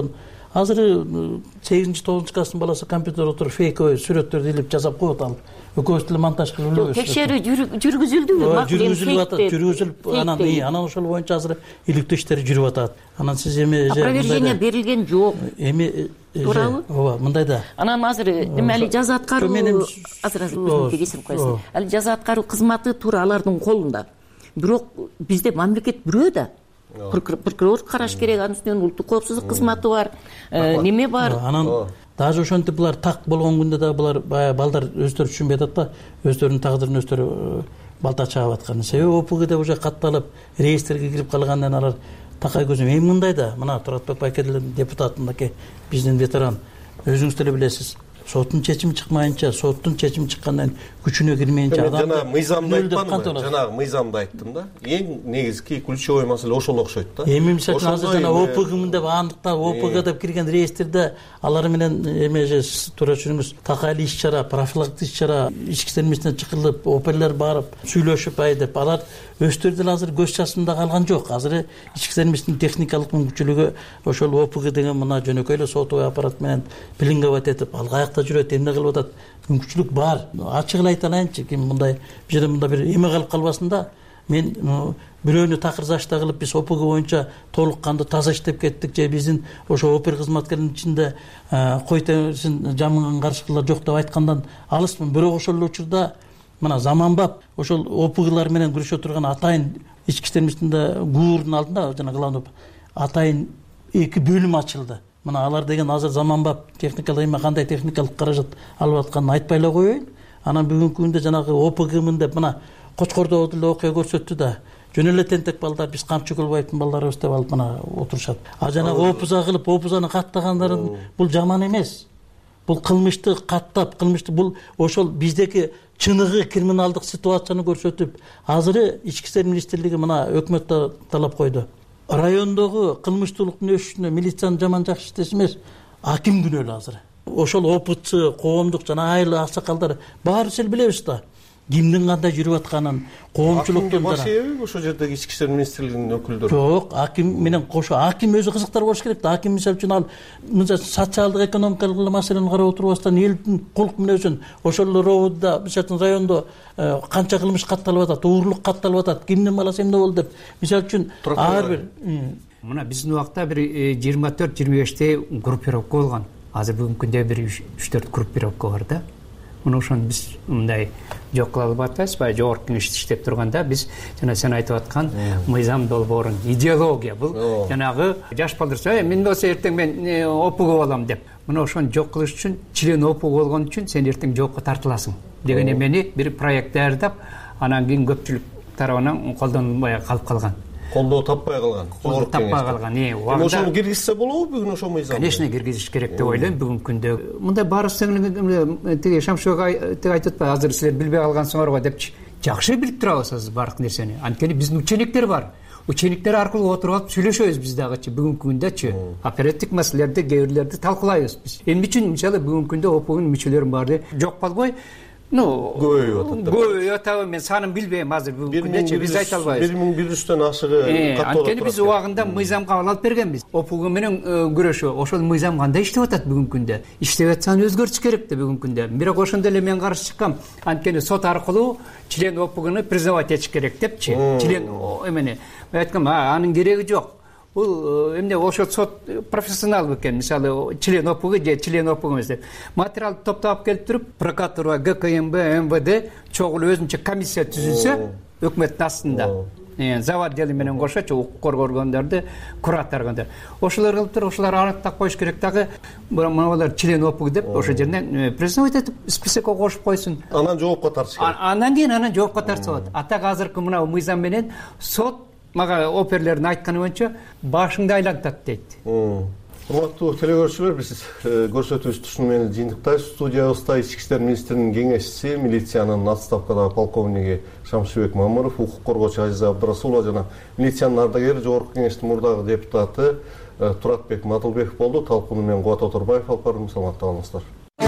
азыр сегизинчи тогузунчу класстын баласы компьютерде отуруп фейковый сүрөттөрдү илип жасап коет, ал экөөбүз деле монтаж кылып элебиз. Текшерүү жүргүзүлдүбү? Жүргүзүлүп атат, жүргүзүлүп анан анан ошол боюнча азыр иликтөө иштери жүрүп атат. Анан сиз эми опровержение берилген жок. Эми туурабы? ооба, мындай да. Анан азыр эме али жаза аткаруу азыр азыр өзүңүзгө кесип коесуз. Али жаза аткаруу кызматы туура алардын колунда. Бирок бизде мамлекет бирөө да. Прокурор караш керек, анын үстүнөн улуттук коопсуздук кызматы бар, неме бар. Анан даже ошентип булар так болгон күндө да булар баягы балдар өздөрү түшүнбөй атат да, өздөрүнүн тагдырын өздөрү балта чаап аткан. Себеби ОПГде уже катталып, реестрге кирип калгандан алар такай көзүм. Эми мындай да, мына Туратбек Байкелдин депутатындаки биздин ветеран, өзүңүз деле билесиз. Соттун чечими чыкмайынча, соттун чечими чыккандан күчүнө кирмейинче адам жана мыйзамды айтпадымбы? Жанагы мыйзамды айттым да. Эң негизги ключевой маселе ошол окшойт да. Эми мисалы азыр жана ОПГмын деп андыктап, ОПГ деп кирген реестрде алар менен эмеже туура түшүнүңүз, такайлы иш-чара, профилактик иш-чара, ички иштер министрлигине чыкылып, оперлер барып, сүйлөшүп ай деп алар өздөрү деле азыр көз чачымда калган жок. Азыр ички иштер министрлигинин техникалык мүмкүнчүлүгү ошол ОПГ деген мына жөнөкөй эле сотовый аппарат менен билинговать этип, ал каякта жүрөт, эмне кылып атат, мүмкүнчүлүк бар. Ачык эле айта алайынчы, ким мындай бир жерде мында бир эме калып калбасын да. Мен бирөөнү такыр зашта кылып биз ОПГ боюнча толук кандуу таза иштеп кеттик же биздин ошо опер кызматкеринин ичинде кой терисин жамыган каршылар жок деп айткандан алыспын. Бирок ошол эле учурда мына заманбап ошол ОПГлар менен күрөшө турган атайын ички иштер министрлигинде ГУРдун алдында жана главный атайын эки бөлүм ачылды. Мына алар деген азыр заманбап техникалык эме кандай техникалык каражат алып атканын айтпай эле коеюн. Анан бүгүнкү күндө жанагы ОПГмын деп мына Кочкордо деле окуя көрсөттү да. Жөн эле тентек балдар, биз Камчы Кулбаевдин балдарыбыз деп алып мына отурушат. А жанагы ОПЗа кылып, ОПЗаны каттагандарын бул жаман эмес. Бул кылмышты каттап, кылмышты бул ошол биздеки чыныгы криминалдык ситуацияны көрсөтүп, азыр ички иштер министрлиги мына өкмөттө талап койду. Райондогу кылмыштуулуктун өсүшүнө милициянын жаман жакшы иштеши эмес, аким күнөөлүү азыр. Ошол ОПЦ, коомдук жана айыл аксакалдар баарыбыз эле билебиз да. Кимдин кандай жүрүп атканын, коомчулуктун баш эби ошол жердеги ички иштер министрлигинин өкүлдөрү. Жок, аким менен кошо аким өзү кызыктар болуш керек да. Аким мисалы үчүн ал мынча социалдык экономикалык маселени карап отурбастан элдин кулк мүнөзүн ошол ровдда, мисалы үчүн райондо канча кылмыш катталып атат, уурлук катталып атат, кимдин баласы эмне болду деп. Мисалы үчүн ар бир мына биздин убакта бир жыйырма төрт жыйырма бештей группировка болгон. Азыр бүгүнкү күндө бир үч төрт группировка бар да. Мына ошону биз мындай жок кыла албай атпайбызбы? Жогорку кеңеште иштеп турганда биз жана сен айтып аткан мыйзам долбоорун, идеология бул жанагы жаш балдар мен болсо эртең мен ОПГ болом деп. Мына ошону жок кылыш үчүн член ОПГ болгон үчүн сен эртең жокко тартыласың деген эмени бир проект даярдап, анан кийин көпчүлүк тарабынан колдонбой калып калган. Колдоо таппай калган. Жогорку таппай калган. Эми ошону киргизсе болобу бүгүн ошол мыйзам? Конечно, киргизиш керек деп ойлойм бүгүнкү күндө. Мындай баарыбыз тиги Шамшыбек тиги айтып атпайбы, азыр силер билбей калгансыңар го депчи. Жакшы билип турабыз азыр баардык нерсени. Анткени биздин учениктер бар. Учениктер аркылуу отуруп алып сүйлөшөбүз биз дагычы бүгүнкү күндөчү. Оперативдик маселелерди, кээ бирлерди талкуулайбыз биз. Эмне үчүн мисалы бүгүнкү күндө ОПГнын мүчөлөрүнүн баары жок болбой, ну көбөйүп атат. Көбөйүп атабы, мен санын билбейм азыр бүгүнкү күндө биз айта албайбыз. бир миң бир жүздөн ашыгы катталып. Анткени биз убагында мыйзамга алып бергенбиз. ОПГ менен күрөшүү, ошол мыйзам кандай иштеп атат бүгүнкү күндө? Иштеп атсаны өзгөртүш керек да бүгүнкү күндө. Бирок ошондо эле мен каршы чыккам. Анткени сот аркылуу член ОПГны признавать этиш керек депчи. Член эмени. Мен айткам, анын кереги жок. Бул эмне ошол сот профессионал бекен, мисалы член ОПГ же член ОПГ эмес деп. Материалды топтоп келип туруп, прокуратура, ГКМБ, МВД чогуу өзүнчө комиссия түзүлсө, өкмөттүн астында. Завод дели менен кошочу укук коргонгондорду, кураторгондор. Ошолор кылып туруп, ошолор араттап коюш керек дагы. Мыналар член ОПГ деп ошол жерден признавать этип списокко кошуп койсун. Анан жоопко тартыш керек. Андан кийин анан жоопко тартса болот. А так азыркы мына мыйзам менен сот мага оперлердин айтканы боюнча башыңды айлантат дейт. Урматтуу телекөрүүчүлөр, биз көрсөтүүбүздү ушуну менен жыйынтыктайбыз. Студиябызда ички иштер министринин кеңешчиси, милициянын отставкадагы полковниги Шамшыбек Мамыров, укук коргоочу Азиза Абдрасулова жана милициянын ардагери, жогорку кеңештин мурдагы депутаты Туратбек Матылбеков болду. Талкууну мен Кубат Оторбаев алып бардым. Саламатта калыңыздар.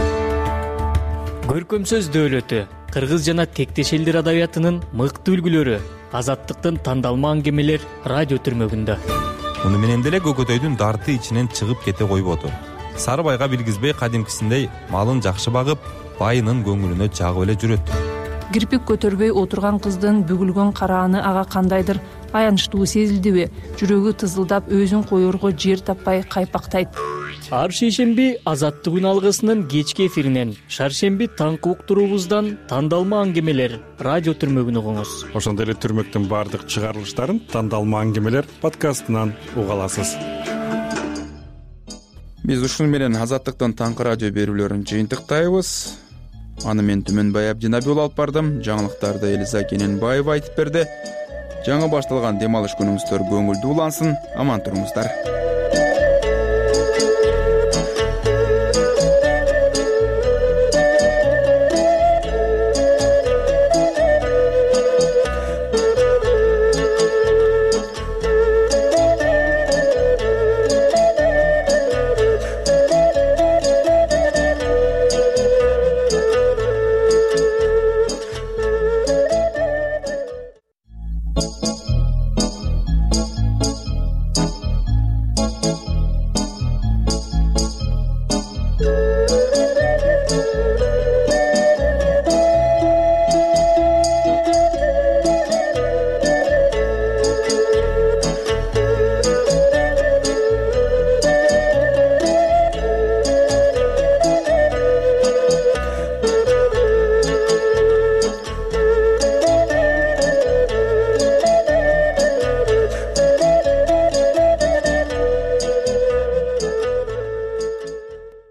Көркөм сөз дөөлөтү, кыргыз жана тектеш элдер адабиятынын мыкты үлгүлөрү, азаттыктын тандалма аңгемелер радио түрмөгүндө. муну менен деле көкөтөйдүн дарты ичинен чыгып кете койбоду. Сарыбайга билгизбей кадимкисиндей малын жакшы багып, байынын көңүлүнө жагып эле жүрөт. Кирпик көтөрбөй отурган кыздын бүгүлгөн карааны ага кандайдыр аянычтуу сезилдиби? Жүрөгү тызылдап, өзүн коерго жер таппай кайпактайт. Ар шейшемби Азаттык үн алгысынын кечки эфиринен, шаршемби таңкы уктуруубуздан тандалма аңгемелер радио түрмөгүн угуңуз. Ошондой эле түрмөктүн баардык чыгарылыштарын тандалма аңгемелер подкастынан уга аласыз. Биз ушуну менен Азаттыктын таңкы радио берүүлөрүн жыйынтыктайбыз. Аны мен Түмөнбай Абдинабиул алып бардым. Жаңылыктарды Элиза Кененбаева айтып берди. Жаңы башталган дем алыш күнүңүздөр көңүлдүү улансын. Аман туруңуздар.